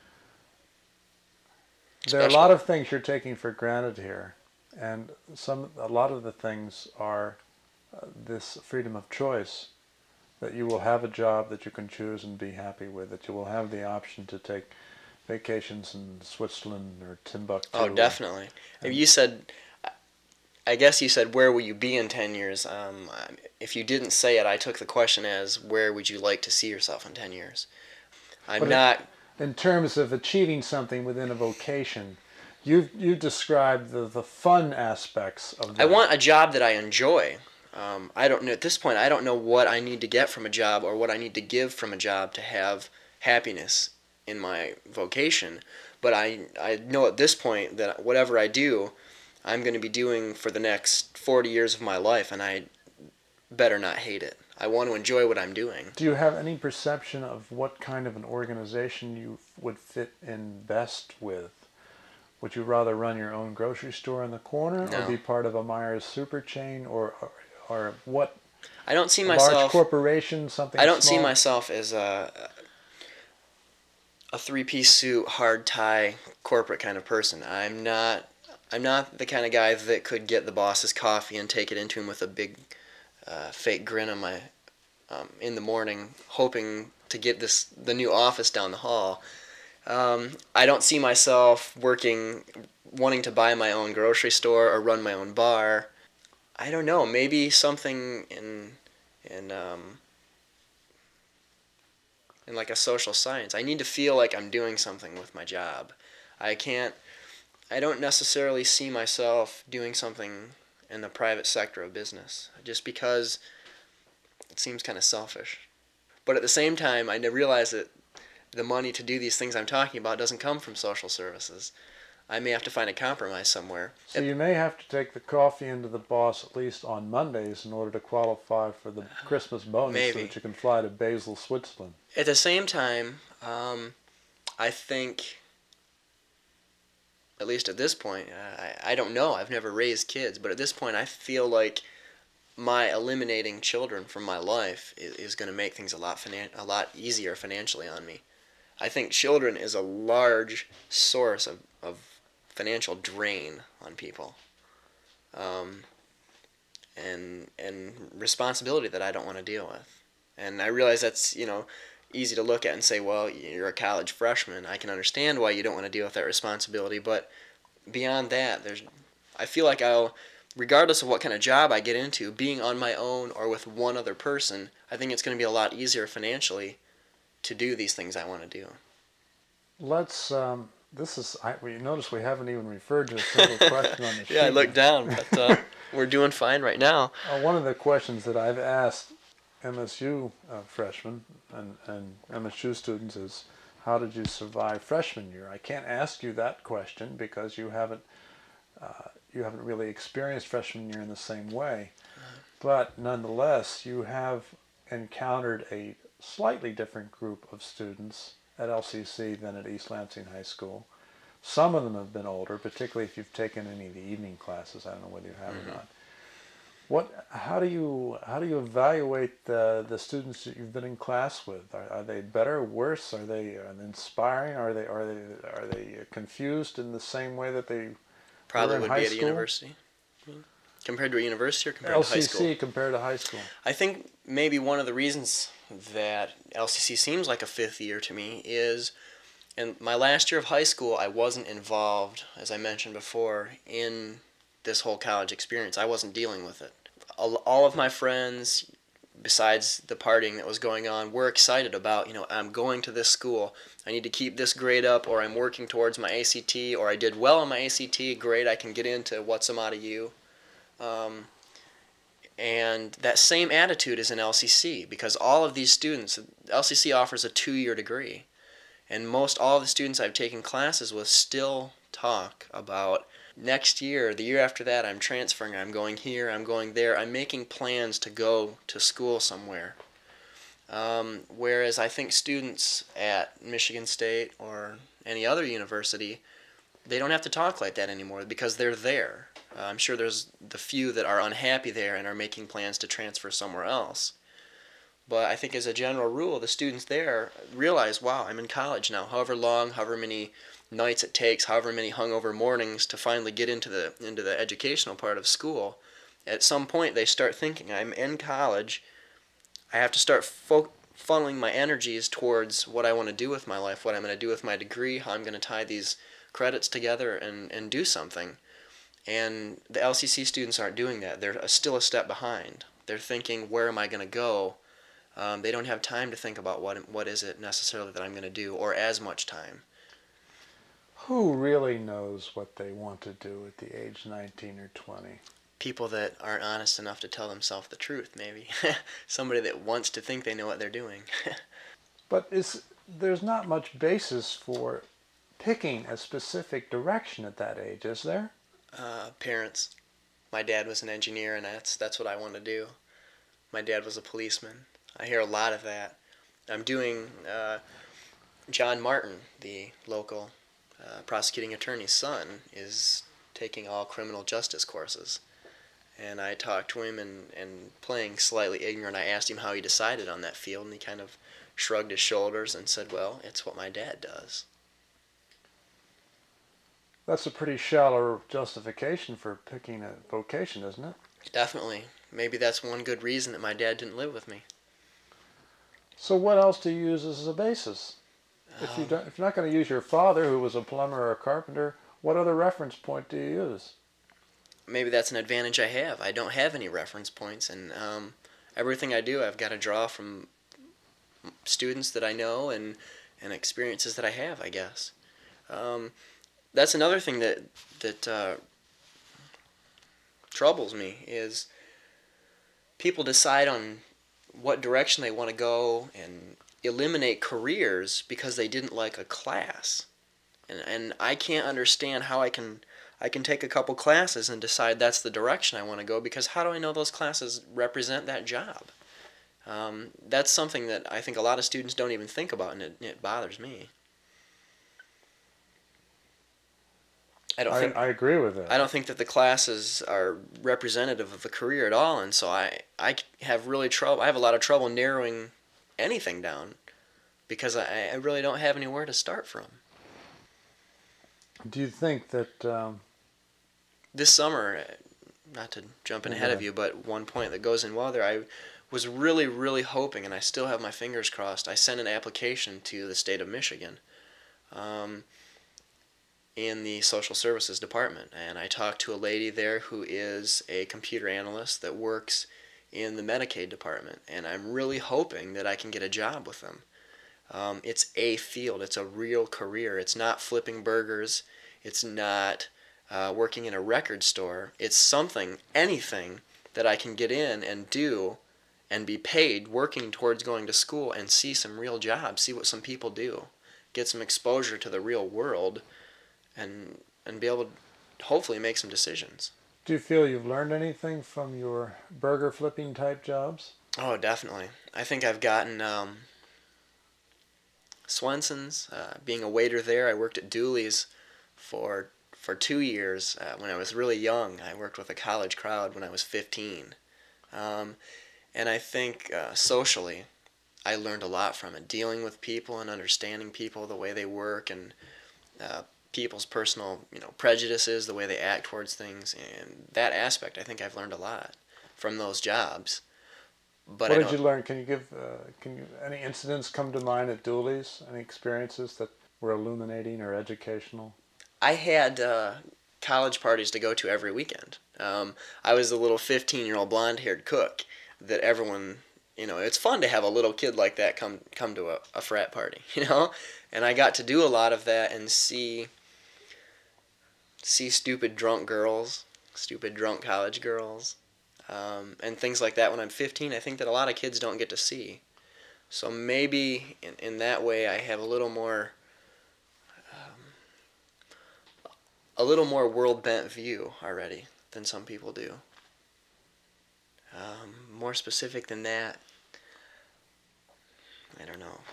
There are a lot of things you're taking for granted here, and some a lot of the things are uh, this freedom of choice, that you will have a job that you can choose and be happy with, that you will have the option to take vacations in Switzerland or Timbuktu. Oh, definitely. And, you said, I guess you said, where will you be in ten years? Um, if you didn't say it, I took the question as, where would you like to see yourself in ten years? I'm but not... It, in terms of achieving something within a vocation, you've, you've described the, the fun aspects of that. I want a job that I enjoy. Um, I don't know, at this point, I don't know what I need to get from a job or what I need to give from a job to have happiness in my vocation. But I, I know at this point that whatever I do, I'm going to be doing for the next forty years of my life, and I better not hate it. I want to enjoy what I'm doing. Do you have any perception of what kind of an organization you would fit in best with? Would you rather run your own grocery store on the corner, no. or be part of a Myers super chain, or or, or what? I don't see a myself. Large corporation, something. I don't small? see myself as a a three-piece suit, hard tie, corporate kind of person. I'm not. I'm not the kind of guy that could get the boss's coffee and take it into him with a big uh, fake grin on my um, in the morning, hoping to get this the new office down the hall. Um, I don't see myself working, wanting to buy my own grocery store or run my own bar. I don't know. Maybe something in in um, in like a social science. I need to feel like I'm doing something with my job. I can't. I don't necessarily see myself doing something in the private sector of business, just because it seems kind of selfish. But at the same time, I realize that the money to do these things I'm talking about doesn't come from social services. I may have to find a compromise somewhere. So you may have to take the coffee into the boss at least on Mondays in order to qualify for the Christmas bonus, Maybe. so that you can fly to Basel, Switzerland. At the same time, um, I think, at least at this point, I, I don't know, I've never raised kids, but at this point I feel like my eliminating children from my life is, is going to make things a lot finan- a lot easier financially on me. I think children is a large source of, of financial drain on people, um, and and responsibility that I don't want to deal with. And I realize that's, you know, easy to look at and say, well, you're a college freshman. I can understand why you don't want to deal with that responsibility, but beyond that, there's, I feel like I'll, regardless of what kind of job I get into, being on my own or with one other person, I think it's going to be a lot easier financially to do these things I want to do. Let's, um, this is, I, we notice we haven't even referred to a single question on the sheet. Yeah, I looked down, but uh, we're doing fine right now. Uh, one of the questions that I've asked M S U uh, freshmen and, and M S U students is, how did you survive freshman year? I can't ask you that question because you haven't uh, you haven't really experienced freshman year in the same way. But nonetheless, you have encountered a slightly different group of students at L C C than at East Lansing High School. Some of them have been older, particularly if you've taken any of the evening classes. I don't know whether you have mm-hmm. or not. What? How do you how do you evaluate the the students that you've been in class with? Are, are they better, worse? Are they, are they inspiring? Are they are they are they confused in the same way that they probably were in would high be at a school? University? Compared to a university or compared L to high C C school? compared to high school. I think maybe one of the reasons that L C C seems like a fifth year to me is in my last year of high school, I wasn't involved, as I mentioned before, in this whole college experience. I wasn't dealing with it. All all of my friends, besides the partying that was going on, were excited about, you know, I'm going to this school. I need to keep this grade up, or I'm working towards my A C T, or I did well on my A C T. Great, I can get into What's Am Out of You. Um, and that same attitude is in L C C, because all of these students, L C C offers a two-year degree. And most all of the students I've taken classes with still talk about next year, the year after that, I'm transferring, I'm going here, I'm going there, I'm making plans to go to school somewhere. Um, whereas I think students at Michigan State or any other university, they don't have to talk like that anymore because they're there. Uh, I'm sure there's the few that are unhappy there and are making plans to transfer somewhere else. But I think as a general rule, the students there realize, wow, I'm in college now. However long, however many nights it takes, however many hungover mornings to finally get into the into the educational part of school, at some point they start thinking, I'm in college. I have to start fo- funneling my energies towards what I want to do with my life, what I'm going to do with my degree, how I'm going to tie these credits together and, and do something. And the L C C students aren't doing that. They're still a step behind. They're thinking, where am I going to go? Um, they don't have time to think about what what is it necessarily that I'm going to do, or as much time. Who really knows what they want to do at the age nineteen or twenty? People that aren't honest enough to tell themselves the truth, maybe. Somebody that wants to think they know what they're doing. But is there's not much basis for picking a specific direction at that age, is there? Uh, parents. My dad was an engineer, and that's that's what I want to do. My dad was a policeman. I hear a lot of that. I'm doing uh, John Martin, the local uh, prosecuting attorney's son, is taking all criminal justice courses. And I talked to him, and, and playing slightly ignorant, I asked him how he decided on that field, and he kind of shrugged his shoulders and said, well, it's what my dad does. That's a pretty shallow justification for picking a vocation, isn't it? Definitely. Maybe that's one good reason that my dad didn't live with me. So what else do you use as a basis? If, you don't, if you're not going to use your father, who was a plumber or a carpenter, what other reference point do you use? Maybe that's an advantage I have. I don't have any reference points, and um, everything I do I've got to draw from students that I know and, and experiences that I have, I guess. Um, that's another thing that, that uh, troubles me is people decide on what direction they want to go and eliminate careers because they didn't like a class. And and I can't understand how I can I can take a couple classes and decide that's the direction I want to go, because how do I know those classes represent that job? Um, that's something that I think a lot of students don't even think about, and it, it bothers me. I don't I, think I agree with that. I don't think that the classes are representative of the career at all, and so I I have really trouble. I have a lot of trouble narrowing anything down because I, I really don't have anywhere to start from. Do you think that um, This summer, not to jump in ahead of you, but one point that goes in well there, I was really, really hoping, and I still have my fingers crossed, I sent an application to the state of Michigan. Um, in the social services department, and I talked to a lady there who is a computer analyst that works in the Medicaid department, and I'm really hoping that I can get a job with them. Um, it's a field, it's a real career. It's not flipping burgers, it's not uh, working in a record store. It's something, anything that I can get in and do and be paid working towards going to school and see some real jobs, see what some people do, get some exposure to the real world, and and be able to hopefully make some decisions. do you feel you've learned anything from your burger flipping type jobs? Oh, definitely. I think I've gotten um, Swenson's, uh, being a waiter there. I worked at Dooley's for for two years uh, when I was really young. I worked with a college crowd when I was fifteen. Um, and I think uh, socially, I learned a lot from it, dealing with people and understanding people, the way they work, and uh, people's personal, you know, prejudices, the way they act towards things, and that aspect, I think I've learned a lot from those jobs. But what I did don't, you learn? Can you give uh, can you any incidents come to mind at Dooley's? Any experiences that were illuminating or educational? I had uh, college parties to go to every weekend. Um, I was the little fifteen-year-old blonde-haired cook that everyone, you know, it's fun to have a little kid like that come come to a, a frat party, you know? And I got to do a lot of that and see see stupid drunk girls, stupid drunk college girls, um, and things like that when I'm fifteen. I think that a lot of kids don't get to see. So maybe in, in that way I have a little more um, a little more world-bent view already than some people do. Um, more specific than that, I don't know.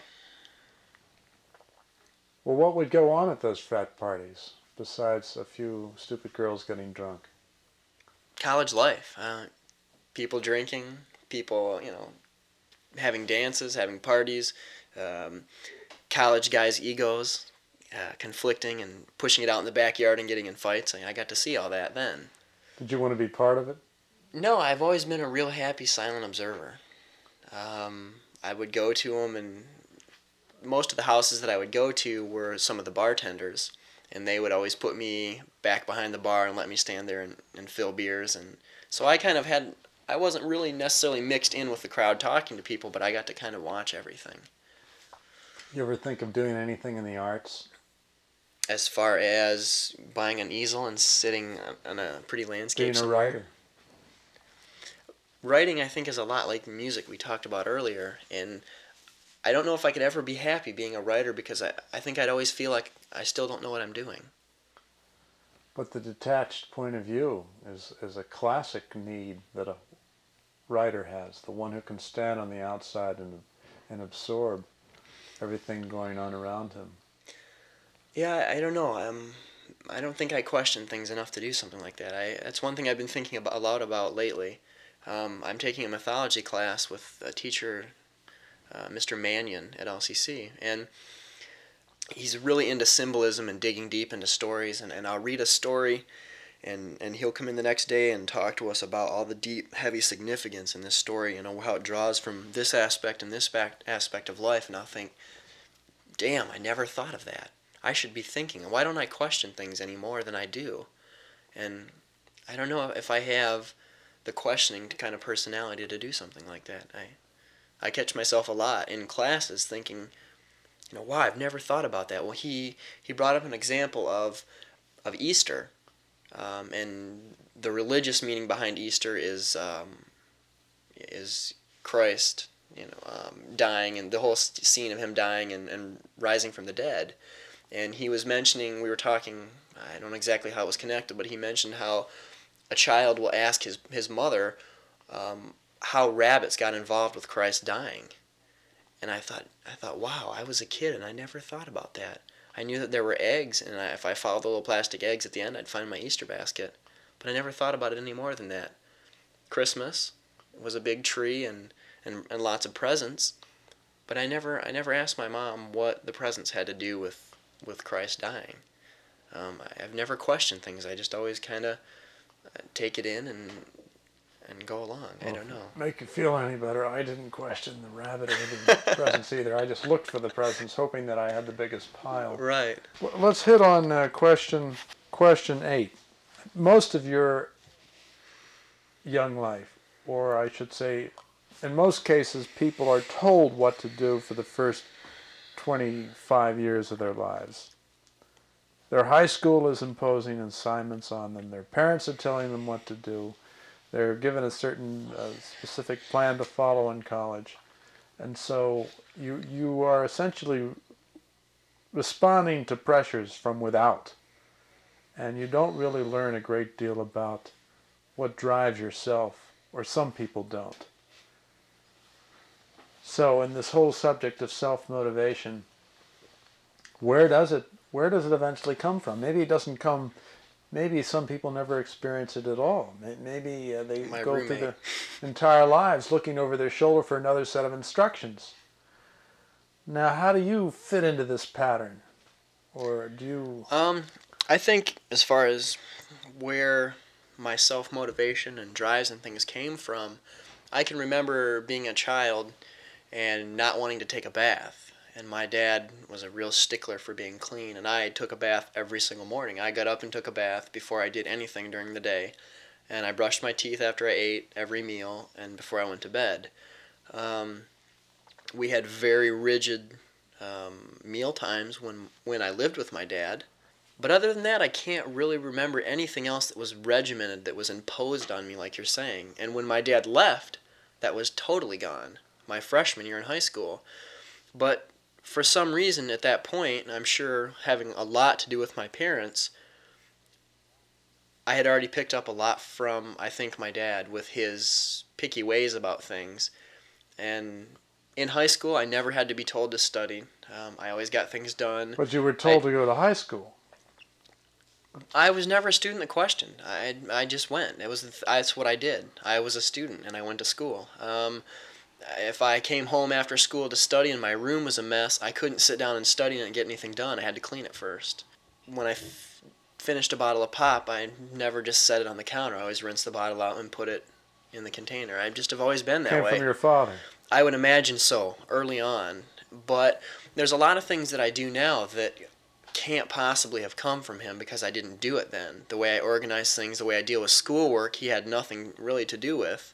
Well, what would go on at those frat parties besides a few stupid girls getting drunk? College life. Uh, people drinking, people, you know, having dances, having parties, um, college guys' egos uh, conflicting and pushing it out in the backyard and getting in fights. I, mean, I got to see all that then. Did you want to be part of it? No, I've always been a real happy silent observer. Um, I would go to them, and most of the houses that I would go to were some of the bartenders, and they would always put me back behind the bar and let me stand there and, and fill beers. And so I kind of had, I wasn't really necessarily mixed in with the crowd talking to people, but I got to kind of watch everything. You ever think of doing anything in the arts? As far as buying an easel and sitting on a pretty landscape Being a somewhere. writer? Writing, I think, is a lot like the music we talked about earlier, and I don't know if I could ever be happy being a writer because I, I think I'd always feel like I still don't know what I'm doing. But the detached point of view is, is a classic need that a writer has, the one who can stand on the outside and, and absorb everything going on around him. Yeah, I, I don't know. Um, I don't think I question things enough to do something like that. I That's one thing I've been thinking about, a lot about lately. Um, I'm taking a mythology class with a teacher, uh, Mister Mannion at L C C, and he's really into symbolism and digging deep into stories, and, and I'll read a story, and, and he'll come in the next day and talk to us about all the deep, heavy significance in this story, you know, how it draws from this aspect and this back aspect of life, and I'll think, damn, I never thought of that. I should be thinking, why don't I question things any more than I do? And I don't know if I have the questioning kind of personality to do something like that. I I catch myself a lot in classes thinking, you know, wow, I've never thought about that. Well, he, he brought up an example of of Easter, um, and the religious meaning behind Easter is um, is Christ, you know, um, dying, and the whole scene of him dying and, and rising from the dead. And he was mentioning, we were talking, I don't know exactly how it was connected, but he mentioned how a child will ask his his mother um, how rabbits got involved with Christ dying. And I thought, I thought, wow, I was a kid and I never thought about that. I knew that there were eggs, and I, if I followed the little plastic eggs at the end, I'd find my Easter basket. But I never thought about it any more than that. Christmas was a big tree and, and, and lots of presents, but I never I never asked my mom what the presents had to do with, with Christ dying. Um, I, I've never questioned things. I just always kind of take it in and and go along. Well, I don't know. Make you feel any better, I didn't question the rabbit or the presents either. I just looked for the presents, hoping that I had the biggest pile. Right. Well, let's hit on uh, question question eight. Most of your young life, or I should say, in most cases, people are told what to do for the first twenty-five years of their lives. Their high school is imposing assignments on them. Their parents are telling them what to do. They're given a certain uh, specific plan to follow in college. And so you you are essentially responding to pressures from without. And you don't really learn a great deal about what drives yourself, or some people don't. So in this whole subject of self-motivation, where does it where does it eventually come from? Maybe it doesn't come, maybe some people never experience it at all. Maybe uh, they My go roommate. through their entire lives looking over their shoulder for another set of instructions. Now, how do you fit into this pattern? Or do you... Um, I think as far as where my self-motivation and drives and things came from, I can remember being a child and not wanting to take a bath. and my dad was a real stickler for being clean, and I took a bath every single morning. I got up and took a bath before I did anything during the day, and I brushed my teeth after I ate every meal and before I went to bed. Um, we had very rigid um, meal times when, when I lived with my dad. But other than that, I can't really remember anything else that was regimented, that was imposed on me like you're saying. And when my dad left, that was totally gone, my freshman year in high school. But for some reason at that point, I'm sure having a lot to do with my parents, I had already picked up a lot from, I think, my dad with his picky ways about things. And in high school, I never had to be told to study. Um, I always got things done. But you were told I, to go to high school. I was never a student that questioned. I I just went. It was that's what I did. I was a student and I went to school. Um, if I came home after school to study and my room was a mess, I couldn't sit down and study and get anything done. I had to clean it first. When I f- finished a bottle of pop, I never just set it on the counter. I always rinsed the bottle out and put it in the container. I just have always been that Came way. from your father. I would imagine so early on, but there's a lot of things that I do now that can't possibly have come from him because I didn't do it then. The way I organize things, the way I deal with schoolwork, he had nothing really to do with.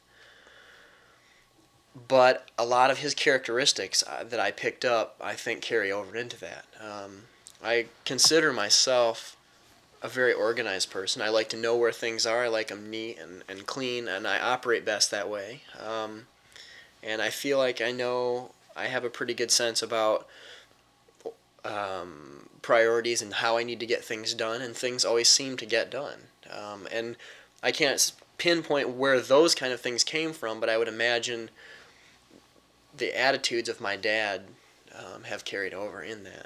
But a lot of his characteristics that I picked up, I think, carry over into that. Um, I consider myself a very organized person. I like to know where things are. I like them neat and, and clean, and I operate best that way. Um, and I feel like I know I have a pretty good sense about um, priorities and how I need to get things done, and things always seem to get done. Um, and I can't pinpoint where those kind of things came from, but I would imagine the attitudes of my dad um, have carried over in that.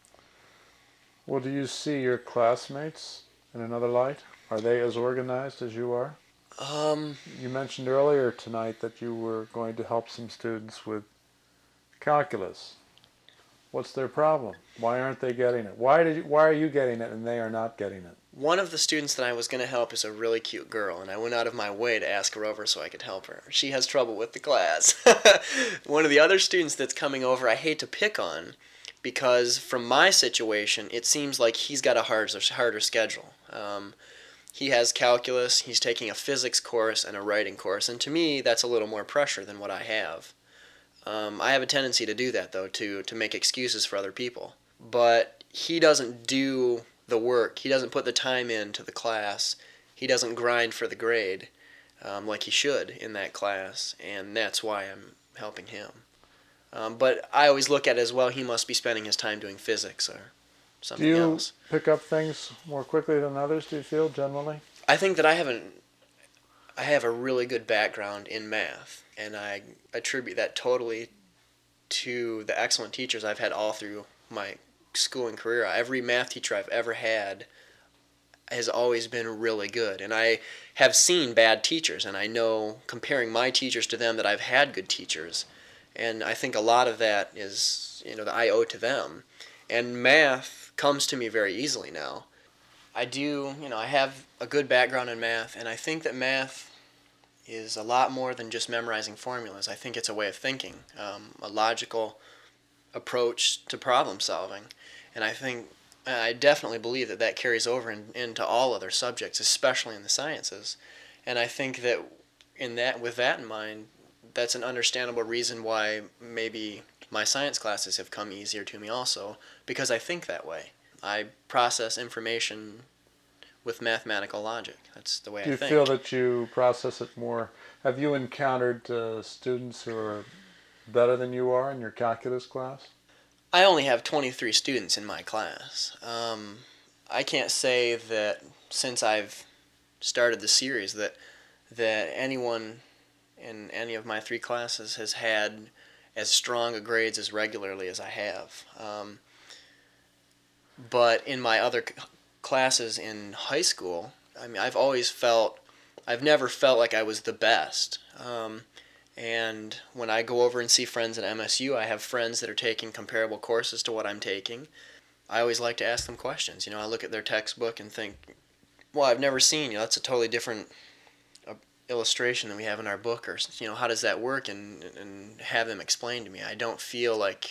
Well, do you see your classmates in another light? Are they as organized as you are? Um, You mentioned earlier tonight that you were going to help some students with calculus. What's their problem? Why aren't they getting it? Why did you, why are you getting it and they are not getting it? One of the students that I was going to help is a really cute girl, and I went out of my way to ask her over so I could help her. She has trouble with the class. One of the other students that's coming over, I hate to pick on, because from my situation, it seems like he's got a harder, harder schedule. Um, he has calculus, he's taking a physics course and a writing course, and to me, that's a little more pressure than what I have. Um, I have a tendency to do that, though, to, to make excuses for other people. But he doesn't do the work. He doesn't put the time into the class. He doesn't grind for the grade um, like he should in that class, and that's why I'm helping him. Um, but I always look at it as, well, he must be spending his time doing physics or something Do you else. pick up things more quickly than others, do you feel, generally? I think that I haven't. I have a really good background in math, and I attribute that totally to the excellent teachers I've had all through my schooling career. Every math teacher I've ever had has always been really good, and I have seen bad teachers, and I know, comparing my teachers to them, that I've had good teachers, and I think a lot of that is, you know, that I owe to them. And math comes to me very easily now. I do, you know, I have a good background in math, and I think that math is a lot more than just memorizing formulas. I think it's a way of thinking, um, a logical approach to problem solving. And I think, I definitely believe that that carries over in, into all other subjects, especially in the sciences. And I think that in that, with that in mind, that's an understandable reason why maybe my science classes have come easier to me also, because I think that way. I process information with mathematical logic. That's the way Do I you think. feel that you process it more? Have you encountered uh, students who are better than you are in your calculus class? I only have twenty-three students in my class. Um, I can't say that since I've started the series that that anyone in any of my three classes has had as strong a grades as regularly as I have. Um, but in my other c- classes in high school, I mean, I've always felt, I've never felt like I was the best. Um, and when I go over and see friends at M S U, I have friends that are taking comparable courses to what I'm taking. I always like to ask them questions. You know, I look at their textbook and think, well, I've never seen, you know, that's a totally different uh, illustration than we have in our book, or, you know, how does that work? And, and have them explain to me. I don't feel like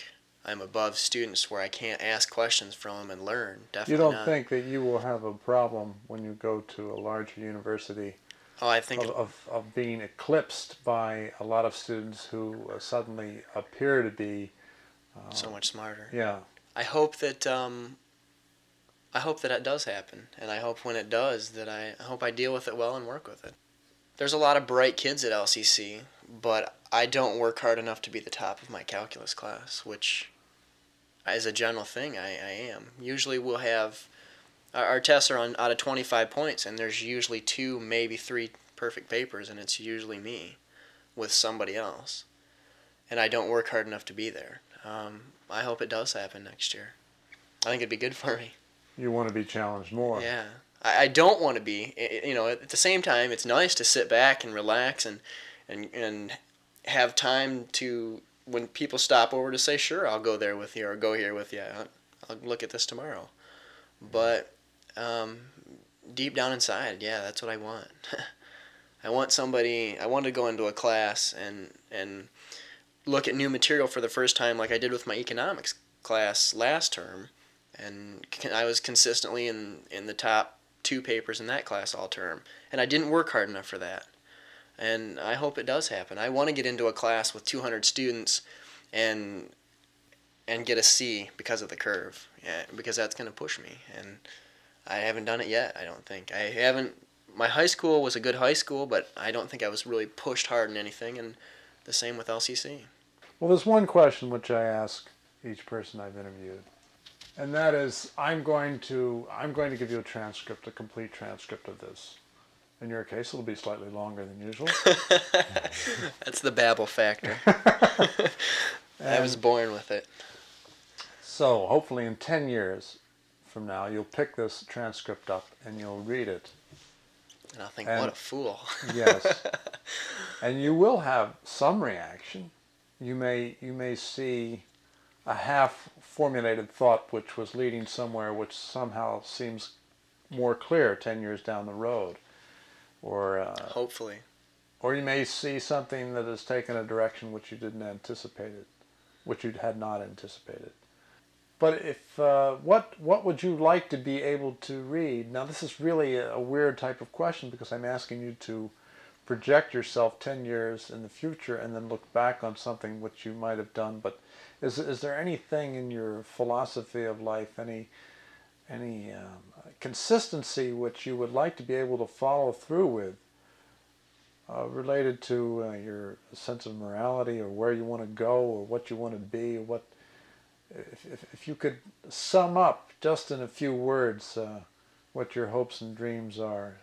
I'm above students where I can't ask questions from them and learn. Definitely You don't not. think that you will have a problem when you go to a larger university Oh, I think of, of, of being eclipsed by a lot of students who uh, suddenly appear to be, so um, much smarter. yeah. I hope that um, I hope that it does happen, and I hope when it does that I, I hope I deal with it well and work with it. There's a lot of bright kids at L C C, but I don't work hard enough to be the top of my calculus class, which, as a general thing, I, I am. Usually we'll have our, our tests are on out of twenty-five points, and there's usually two, maybe three perfect papers, and it's usually me with somebody else, and I don't work hard enough to be there. Um, I hope it does happen next year. I think it'd be good for me. You want to be challenged more. Yeah. I, I don't want to be. You know, at the same time, it's nice to sit back and relax and, and, and have time to, when people stop over to say, sure, I'll go there with you or go here with you. I'll, I'll look at this tomorrow. But um, deep down inside, yeah, that's what I want. I want somebody, I want to go into a class and, and look at new material for the first time like I did with my economics class last term. And I was consistently in, in the top two papers in that class all term. And I didn't work hard enough for that. And I hope it does happen. I want to get into a class with two hundred students and and get a C because of the curve. Yeah, because that's going to push me. And I haven't done it yet, I don't think. I haven't. My high school was a good high school, but I don't think I was really pushed hard in anything. And the same with L C C. Well, there's one question which I ask each person I've interviewed. And that is, I'm going to I'm going to give you a transcript, a complete transcript of this. In your case, it'll be slightly longer than usual. That's the babble factor. I was born with it. So, hopefully in ten years from now, you'll pick this transcript up and you'll read it. And I'll think, and, what a fool. Yes. And you will have some reaction. You may you may see a half-formulated thought which was leading somewhere which somehow seems more clear ten years down the road. Or uh, hopefully. Or you may see something that has taken a direction which you didn't anticipate it, which you had not anticipated. But if uh, what what would you like to be able to read? Now this is really a weird type of question because I'm asking you to project yourself ten years in the future and then look back on something which you might have done. But is is there anything in your philosophy of life, any any um, consistency which you would like to be able to follow through with, uh, related to uh, your sense of morality or where you want to go or what you want to be? Or what if, if if you could sum up just in a few words uh, what your hopes and dreams are?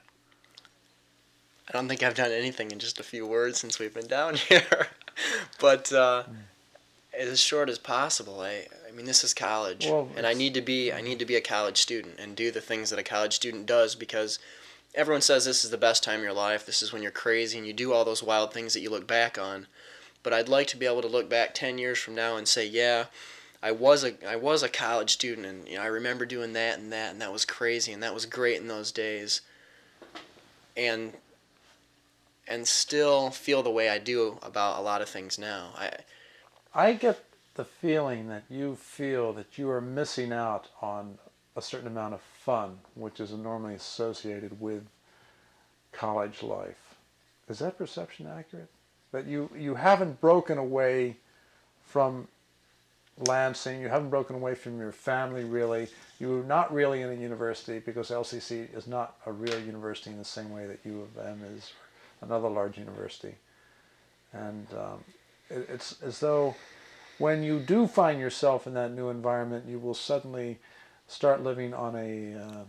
I don't think I've done anything in just a few words since we've been down here, but uh, mm. as short as possible. I, I mean, this is college, well, and I need to be I need to be a college student and do the things that a college student does because everyone says this is the best time of your life. This is when you're crazy and you do all those wild things that you look back on. But I'd like to be able to look back ten years from now and say, yeah, I was a I was a college student, and you know I remember doing that and that, and that was crazy, and that was great in those days. And and still feel the way I do about a lot of things now. I I get the feeling that you feel that you are missing out on a certain amount of fun, which is normally associated with college life. Is that perception accurate? That you, you haven't broken away from Lansing, you haven't broken away from your family really, you're not really in a university because L C C is not a real university in the same way that U of M is, another large university. And um, it, it's as though when you do find yourself in that new environment, you will suddenly start living on a uh,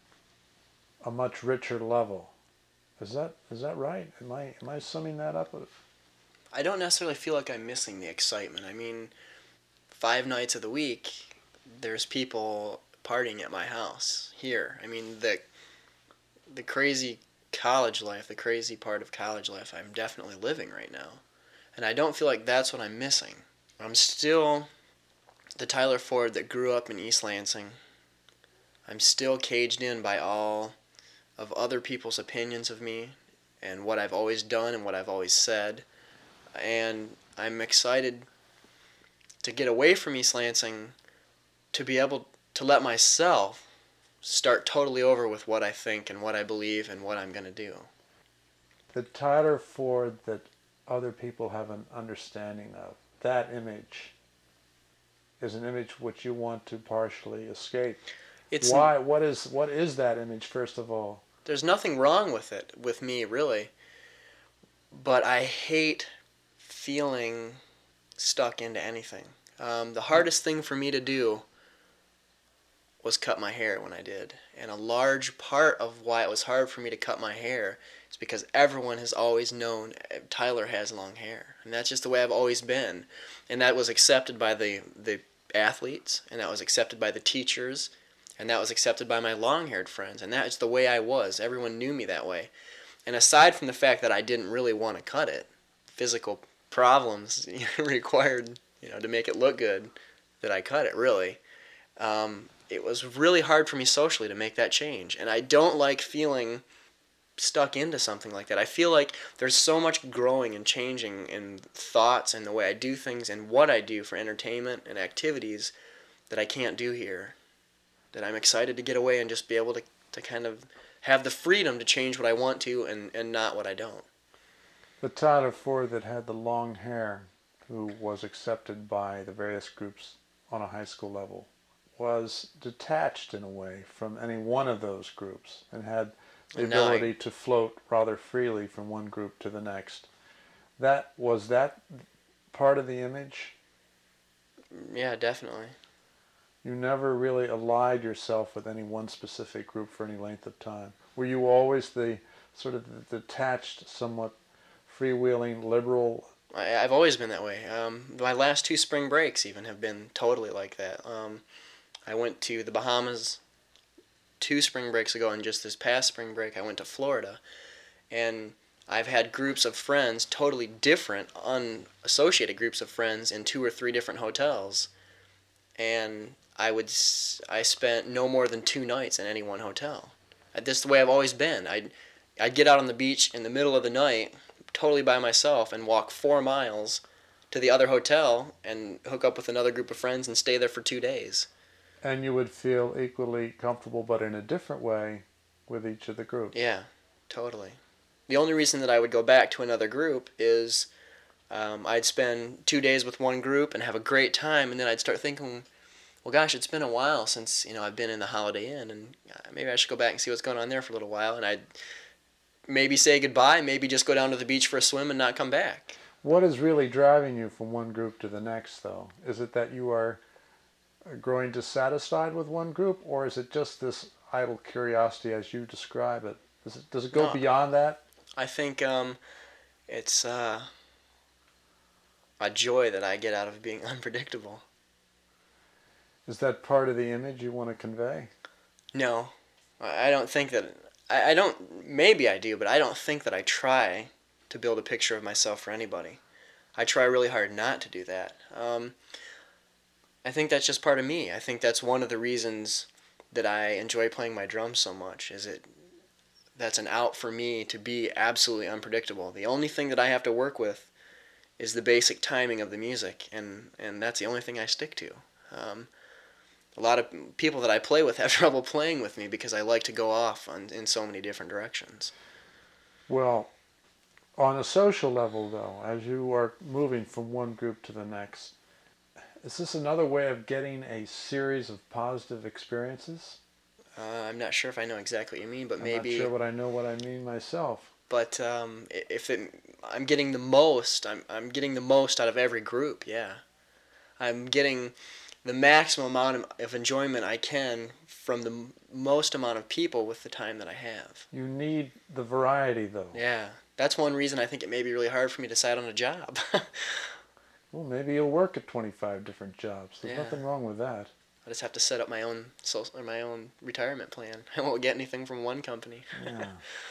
a much richer level. Is that is that right? Am I am I summing that up? I don't necessarily feel like I'm missing the excitement. I mean, five nights of the week, there's people partying at my house here. I mean, the the crazy college life, the crazy part of college life, I'm definitely living right now. And I don't feel like that's what I'm missing. I'm still the Tyler Ford that grew up in East Lansing. I'm still caged in by all of other people's opinions of me and what I've always done and what I've always said. And I'm excited to get away from East Lansing, to be able to let myself start totally over with what I think and what I believe and what I'm going to do. The Tyler Ford that other people have an understanding of, that image is an image which you want to partially escape. It's Why? What is what is that image, first of all? There's nothing wrong with it, with me, really. But I hate feeling stuck into anything. Um, the hardest thing for me to do was cut my hair when I did. And a large part of why it was hard for me to cut my hair is because everyone has always known Tyler has long hair. And that's just the way I've always been. And that was accepted by the, the athletes, and that was accepted by the teachers, and that was accepted by my long-haired friends. And that's the way I was. Everyone knew me that way. And aside from the fact that I didn't really want to cut it, physical problems required, you know, to make it look good that I cut it, really. Um, it was really hard for me socially to make that change. And I don't like feeling stuck into something like that. I feel like there's so much growing and changing in thoughts and the way I do things and what I do for entertainment and activities that I can't do here. That I'm excited to get away and just be able to, to kind of have the freedom to change what I want to and, and not what I don't. The Tyler Ford that had the long hair, who was accepted by the various groups on a high school level, was detached in a way from any one of those groups and had the And now I- ability to float rather freely from one group to the next. That was that part of the image? Yeah, definitely. You never really allied yourself with any one specific group for any length of time. Were you always the sort of the detached, somewhat freewheeling, liberal? I, I've always been that way. Um, my last two spring breaks even have been totally like that. Um, I went to the Bahamas two spring breaks ago, and just this past spring break I went to Florida. And I've had groups of friends, totally different, unassociated groups of friends in two or three different hotels. And I would I spent no more than two nights in any one hotel. This is the way I've always been. I'd, I'd get out on the beach in the middle of the night, totally by myself, and walk four miles to the other hotel and hook up with another group of friends and stay there for two days. And you would feel equally comfortable, but in a different way, with each of the groups. Yeah, totally. The only reason that I would go back to another group is um, I'd spend two days with one group and have a great time, and then I'd start thinking, well, gosh, it's been a while since, you know, I've been in the Holiday Inn, and maybe I should go back and see what's going on there for a little while, and I'd maybe say goodbye, maybe just go down to the beach for a swim and not come back. What is really driving you from one group to the next, though? Is it that you are growing dissatisfied with one group, or is it just this idle curiosity as you describe it? Does it, does it go No. beyond that? I think um, it's uh, a joy that I get out of being unpredictable. Is that part of the image you want to convey? No, I don't think that, I, I don't, maybe I do, but I don't think that I try to build a picture of myself for anybody. I try really hard not to do that. Um, I think that's just part of me. I think that's one of the reasons that I enjoy playing my drums so much, is it that's an out for me to be absolutely unpredictable. The only thing that I have to work with is the basic timing of the music, and, and that's the only thing I stick to. Um, a lot of people that I play with have trouble playing with me because I like to go off on, in so many different directions. Well, on a social level, though, as you are moving from one group to the next, is this another way of getting a series of positive experiences? Uh, I'm not sure if I know exactly what you mean, but I'm maybe. not sure what I know what I mean myself. But um, if it, I'm getting the most, I'm I'm getting the most out of every group. Yeah, I'm getting the maximum amount of enjoyment I can from the most amount of people with the time that I have. You need the variety, though. Yeah, that's one reason I think it may be really hard for me to decide on a job. Well, maybe you'll work at twenty-five different jobs. There's Yeah. nothing wrong with that. I just have to set up my own social, or my own retirement plan. I won't get anything from one company. Yeah.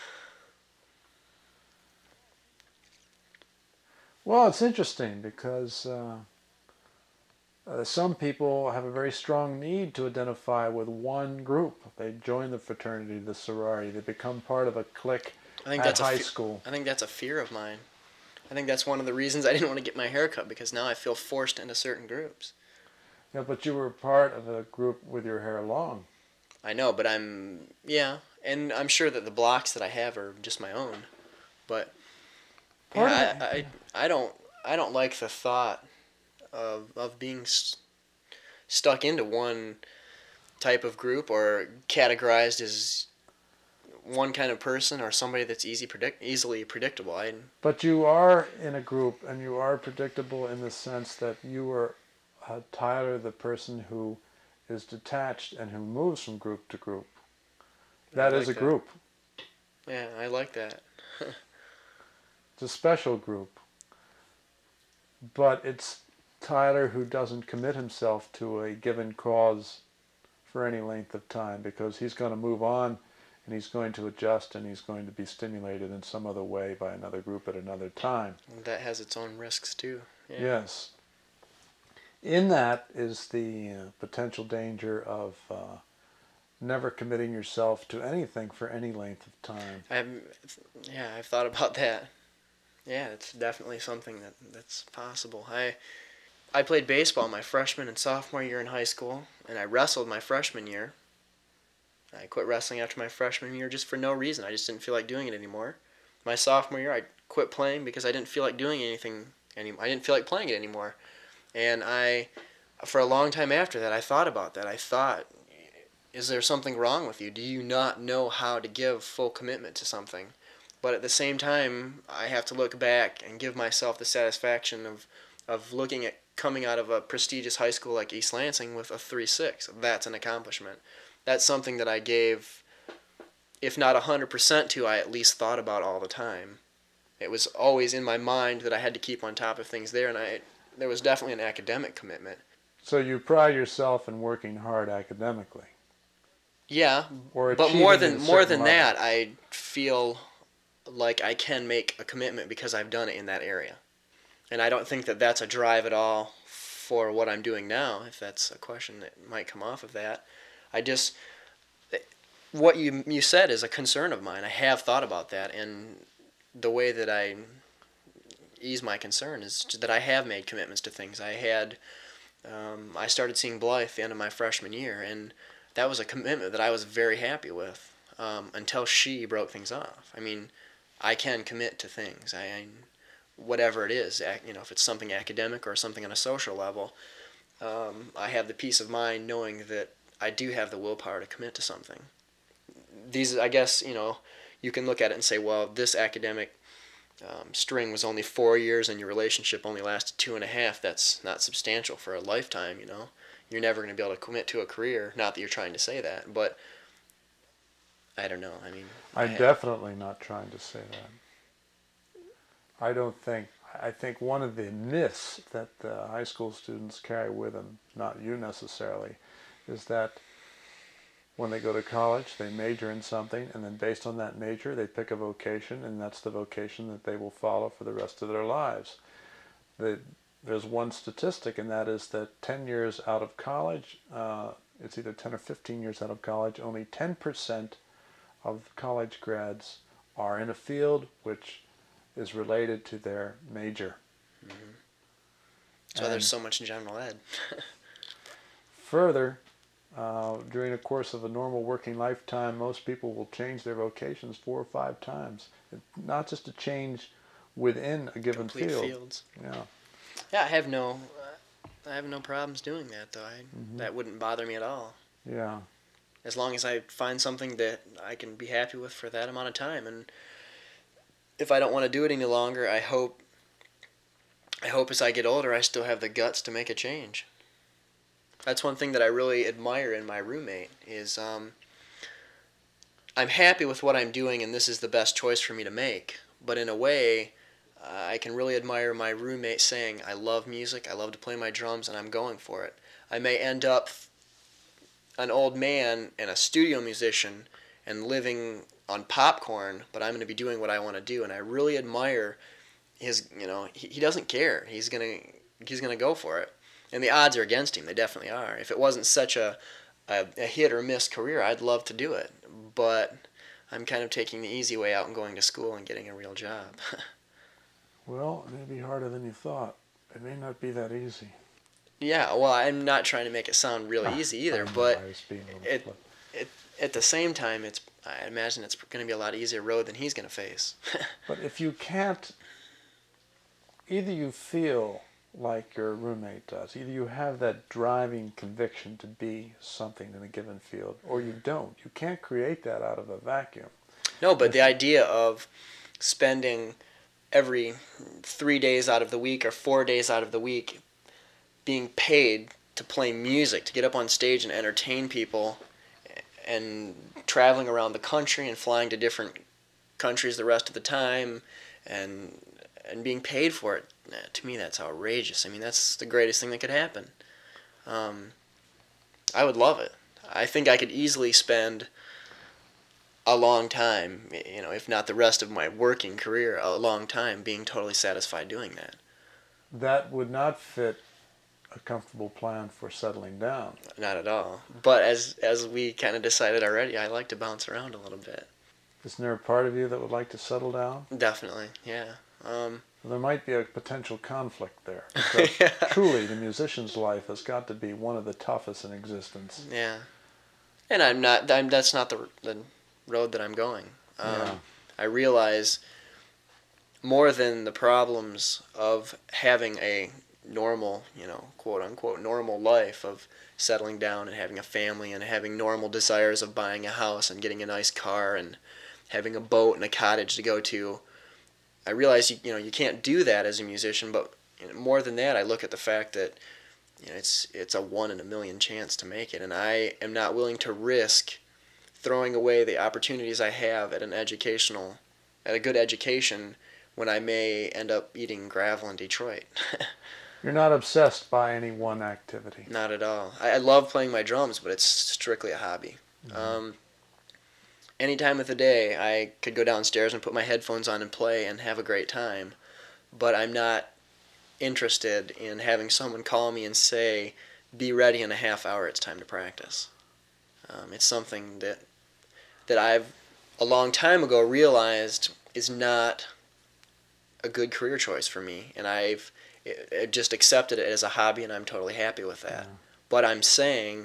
Well, it's interesting because uh, uh, some people have a very strong need to identify with one group. They join the fraternity, the sorority. They become part of a clique I think at that's high a fe- school. I think that's a fear of mine. I think that's one of the reasons I didn't want to get my hair cut, because now I feel forced into certain groups. Yeah, but you were part of a group with your hair long. I know, but I'm, yeah, and I'm sure that the blocks that I have are just my own. But Part yeah, of I, it, I, I don't, I don't like the thought of of being st- stuck into one type of group or categorized as one kind of person or somebody that's easy predict easily predictable. I but you are in a group, and you are predictable in the sense that you are uh, Tyler, the person who is detached and who moves from group to group. That I is like a that. group. Yeah, I like that. It's a special group. But it's Tyler who doesn't commit himself to a given cause for any length of time, because he's going to move on and he's going to adjust and he's going to be stimulated in some other way by another group at another time. That has its own risks too. Yeah. Yes. In that is the uh, potential danger of uh, never committing yourself to anything for any length of time. I've, yeah, I've thought about that. Yeah, it's definitely something that that's possible. I I played baseball my freshman and sophomore year in high school, and I wrestled my freshman year. I quit wrestling after my freshman year just for no reason. I just didn't feel like doing it anymore. My sophomore year, I quit playing because I didn't feel like doing anything anymore. I didn't feel like playing it anymore. And I, for a long time after that, I thought about that. I thought, is there something wrong with you? Do you not know how to give full commitment to something? But at the same time, I have to look back and give myself the satisfaction of, of looking at coming out of a prestigious high school like East Lansing with a three six. That's an accomplishment. That's something that I gave, if not one hundred percent to, I at least thought about all the time. It was always in my mind that I had to keep on top of things there, and I there was definitely an academic commitment. So you pride yourself in working hard academically. Yeah, Or but more achieving than at a more certain than level. that, I feel like I can make a commitment because I've done it in that area. And I don't think that that's a drive at all for what I'm doing now, if that's a question that might come off of that. I just, what you you said is a concern of mine. I have thought about that, and the way that I ease my concern is that I have made commitments to things. I had, um, I started seeing Blythe at the end of my freshman year, and that was a commitment that I was very happy with um, until she broke things off. I mean, I can commit to things. I, I whatever it is, you know, if it's something academic or something on a social level, um, I have the peace of mind knowing that I do have the willpower to commit to something. These, I guess, you know, you can look at it and say, well, this academic um, string was only four years and your relationship only lasted two and a half. That's not substantial for a lifetime, you know. You're never going to be able to commit to a career. Not that you're trying to say that, but I don't know. I mean, I'm I, definitely not trying to say that. I don't think, I think one of the myths that uh, high school students carry with them, not you necessarily, is that when they go to college, they major in something, and then based on that major, they pick a vocation, and that's the vocation that they will follow for the rest of their lives. The, there's one statistic, and that is that ten years out of college, uh, it's either ten or fifteen years out of college, only ten percent of college grads are in a field which is related to their major. mm-hmm. So and there's so much general ed. Further, uh, during the course of a normal working lifetime, most people will change their vocations four or five times. It, not just a change within a given Complete field. fields. Yeah. Yeah, I have no, uh, I have no problems doing that though. I, mm-hmm. That wouldn't bother me at all. Yeah. As long as I find something that I can be happy with for that amount of time, and if I don't want to do it any longer, I hope I hope as I get older I still have the guts to make a change. That's one thing that I really admire in my roommate is um, I'm happy with what I'm doing and this is the best choice for me to make. But in a way, uh, I can really admire my roommate saying, I love music, I love to play my drums, and I'm going for it. I may end up an old man and a studio musician and living on popcorn, but I'm going to be doing what I want to do, and I really admire his, you know, he, he doesn't care. He's going to he's going to go for it. And the odds are against him. They definitely are. If it wasn't such a, a a hit or miss career, I'd love to do it. But I'm kind of taking the easy way out and going to school and getting a real job. Well, it may be harder than you thought. It may not be that easy. Yeah, well, I'm not trying to make it sound really easy either, I but I was being a little it, flip. it, at the same time, it's I imagine it's going to be a lot easier road than he's going to face. But if you can't, either you feel like your roommate does, either you have that driving conviction to be something in a given field, or you don't. You can't create that out of a vacuum. No, but the idea of spending every three days out of the week or four days out of the week being paid to play music, to get up on stage and entertain people, and traveling around the country and flying to different countries the rest of the time, and and being paid for it, to me that's outrageous. I mean, that's the greatest thing that could happen. Um, I would love it. I think I could easily spend a long time, you know, if not the rest of my working career, a long time being totally satisfied doing that. That would not fit a comfortable plan for settling down. Not at all. But as as we kind of decided already, I like to bounce around a little bit. Isn't there a part of you that would like to settle down? Definitely, yeah. Um, There might be a potential conflict there. Because yeah. truly, the musician's life has got to be one of the toughest in existence. Yeah. And I'm not. I'm, that's not the the road that I'm going. Um, Yeah. I realize more than the problems of having a normal, you know, quote unquote normal life of settling down and having a family and having normal desires of buying a house and getting a nice car and having a boat and a cottage to go to. I realize you you know you can't do that as a musician, but you know, more than that, I look at the fact that you know it's it's a one in a million chance to make it, and I am not willing to risk throwing away the opportunities I have at an educational, at a good education, when I may end up eating gravel in Detroit. You're not obsessed by any one activity. Not at all. I, I love playing my drums, but it's strictly a hobby. Mm-hmm. Um, any time of the day, I could go downstairs and put my headphones on and play and have a great time, but I'm not interested in having someone call me and say, be ready in a half hour, it's time to practice. Um, it's something that that I've, a long time ago, realized is not a good career choice for me, and I've it, it just accepted it as a hobby, and I'm totally happy with that. Yeah. But I'm saying,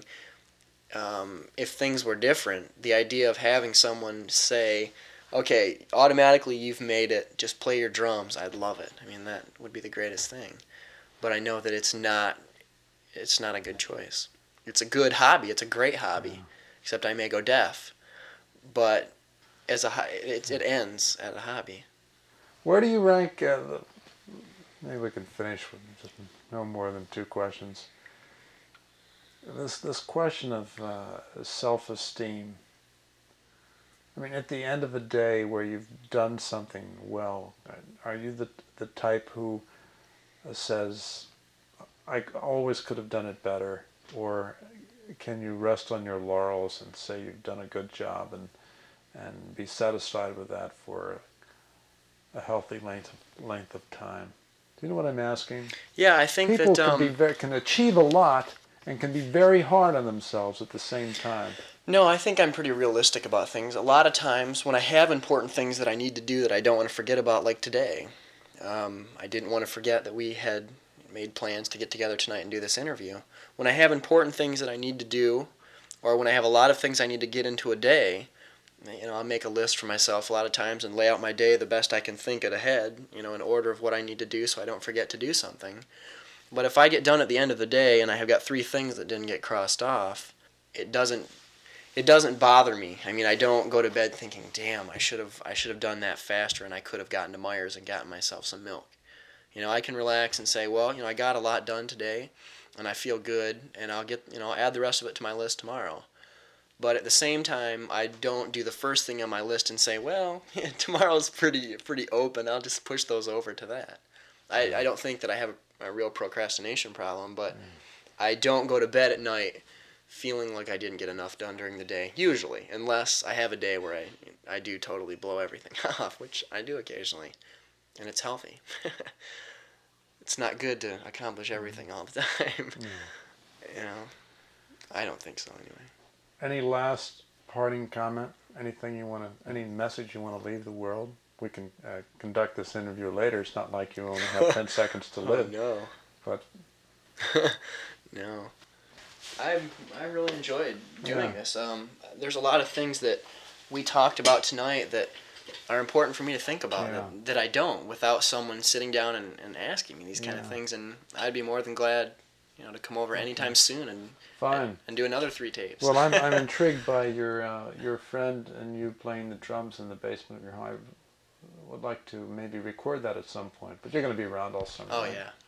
um, if things were different, the idea of having someone say, okay, automatically you've made it, just play your drums, I'd love it. I mean, that would be the greatest thing. But I know that it's not, it's not a good choice. It's a good hobby, it's a great hobby, yeah. Except I may go deaf. But as a it, it ends at a hobby. Where do you rank, uh, the, maybe we can finish with just no more than two questions. This this question of uh, self-esteem. I mean, at the end of a day where you've done something well, are you the the type who says, I always could have done it better, or can you rest on your laurels and say you've done a good job and and be satisfied with that for a healthy length of, length of time? Do you know what I'm asking? Yeah, I think people that um, can be very, can achieve a lot and can be very hard on themselves at the same time. No, I think I'm pretty realistic about things. A lot of times when I have important things that I need to do that I don't want to forget about, like today, um, I didn't want to forget that we had made plans to get together tonight and do this interview. When I have important things that I need to do, or when I have a lot of things I need to get into a day, you know, I'll make a list for myself a lot of times and lay out my day the best I can think it ahead, you know, in order of what I need to do so I don't forget to do something. But if I get done at the end of the day and I have got three things that didn't get crossed off, it doesn't it doesn't bother me. I mean, I don't go to bed thinking, damn, I should have I should have done that faster and I could have gotten to Myers and gotten myself some milk. You know, I can relax and say, well, you know, I got a lot done today and I feel good and I'll get, you know, I'll add the rest of it to my list tomorrow. But at the same time, I don't do the first thing on my list and say, well, yeah, tomorrow's pretty pretty open. I'll just push those over to that. I, I don't think that I have a, a real procrastination problem, but mm. I don't go to bed at night feeling like I didn't get enough done during the day, usually, unless I have a day where I, I do totally blow everything off, which I do occasionally, and it's healthy. It's not good to accomplish everything all the time. Mm. You know, I don't think so anyway. Any last parting comment? Anything you want to, any message you want to leave the world? we can uh, conduct this interview later. It's not like you only have ten seconds to live. Oh, no. But no. I I really enjoyed doing Yeah. this. Um, there's a lot of things that we talked about tonight that are important for me to think about Yeah. that, that I don't without someone sitting down and, and asking me these kind of Yeah. things. And I'd be more than glad, you know, to come over anytime soon and Fine. and, and do another three tapes. Well, I'm I'm intrigued by your uh, your friend and you playing the drums in the basement of your home. I would like to maybe record that at some point, but you're going to be around all summer. Oh right? yeah,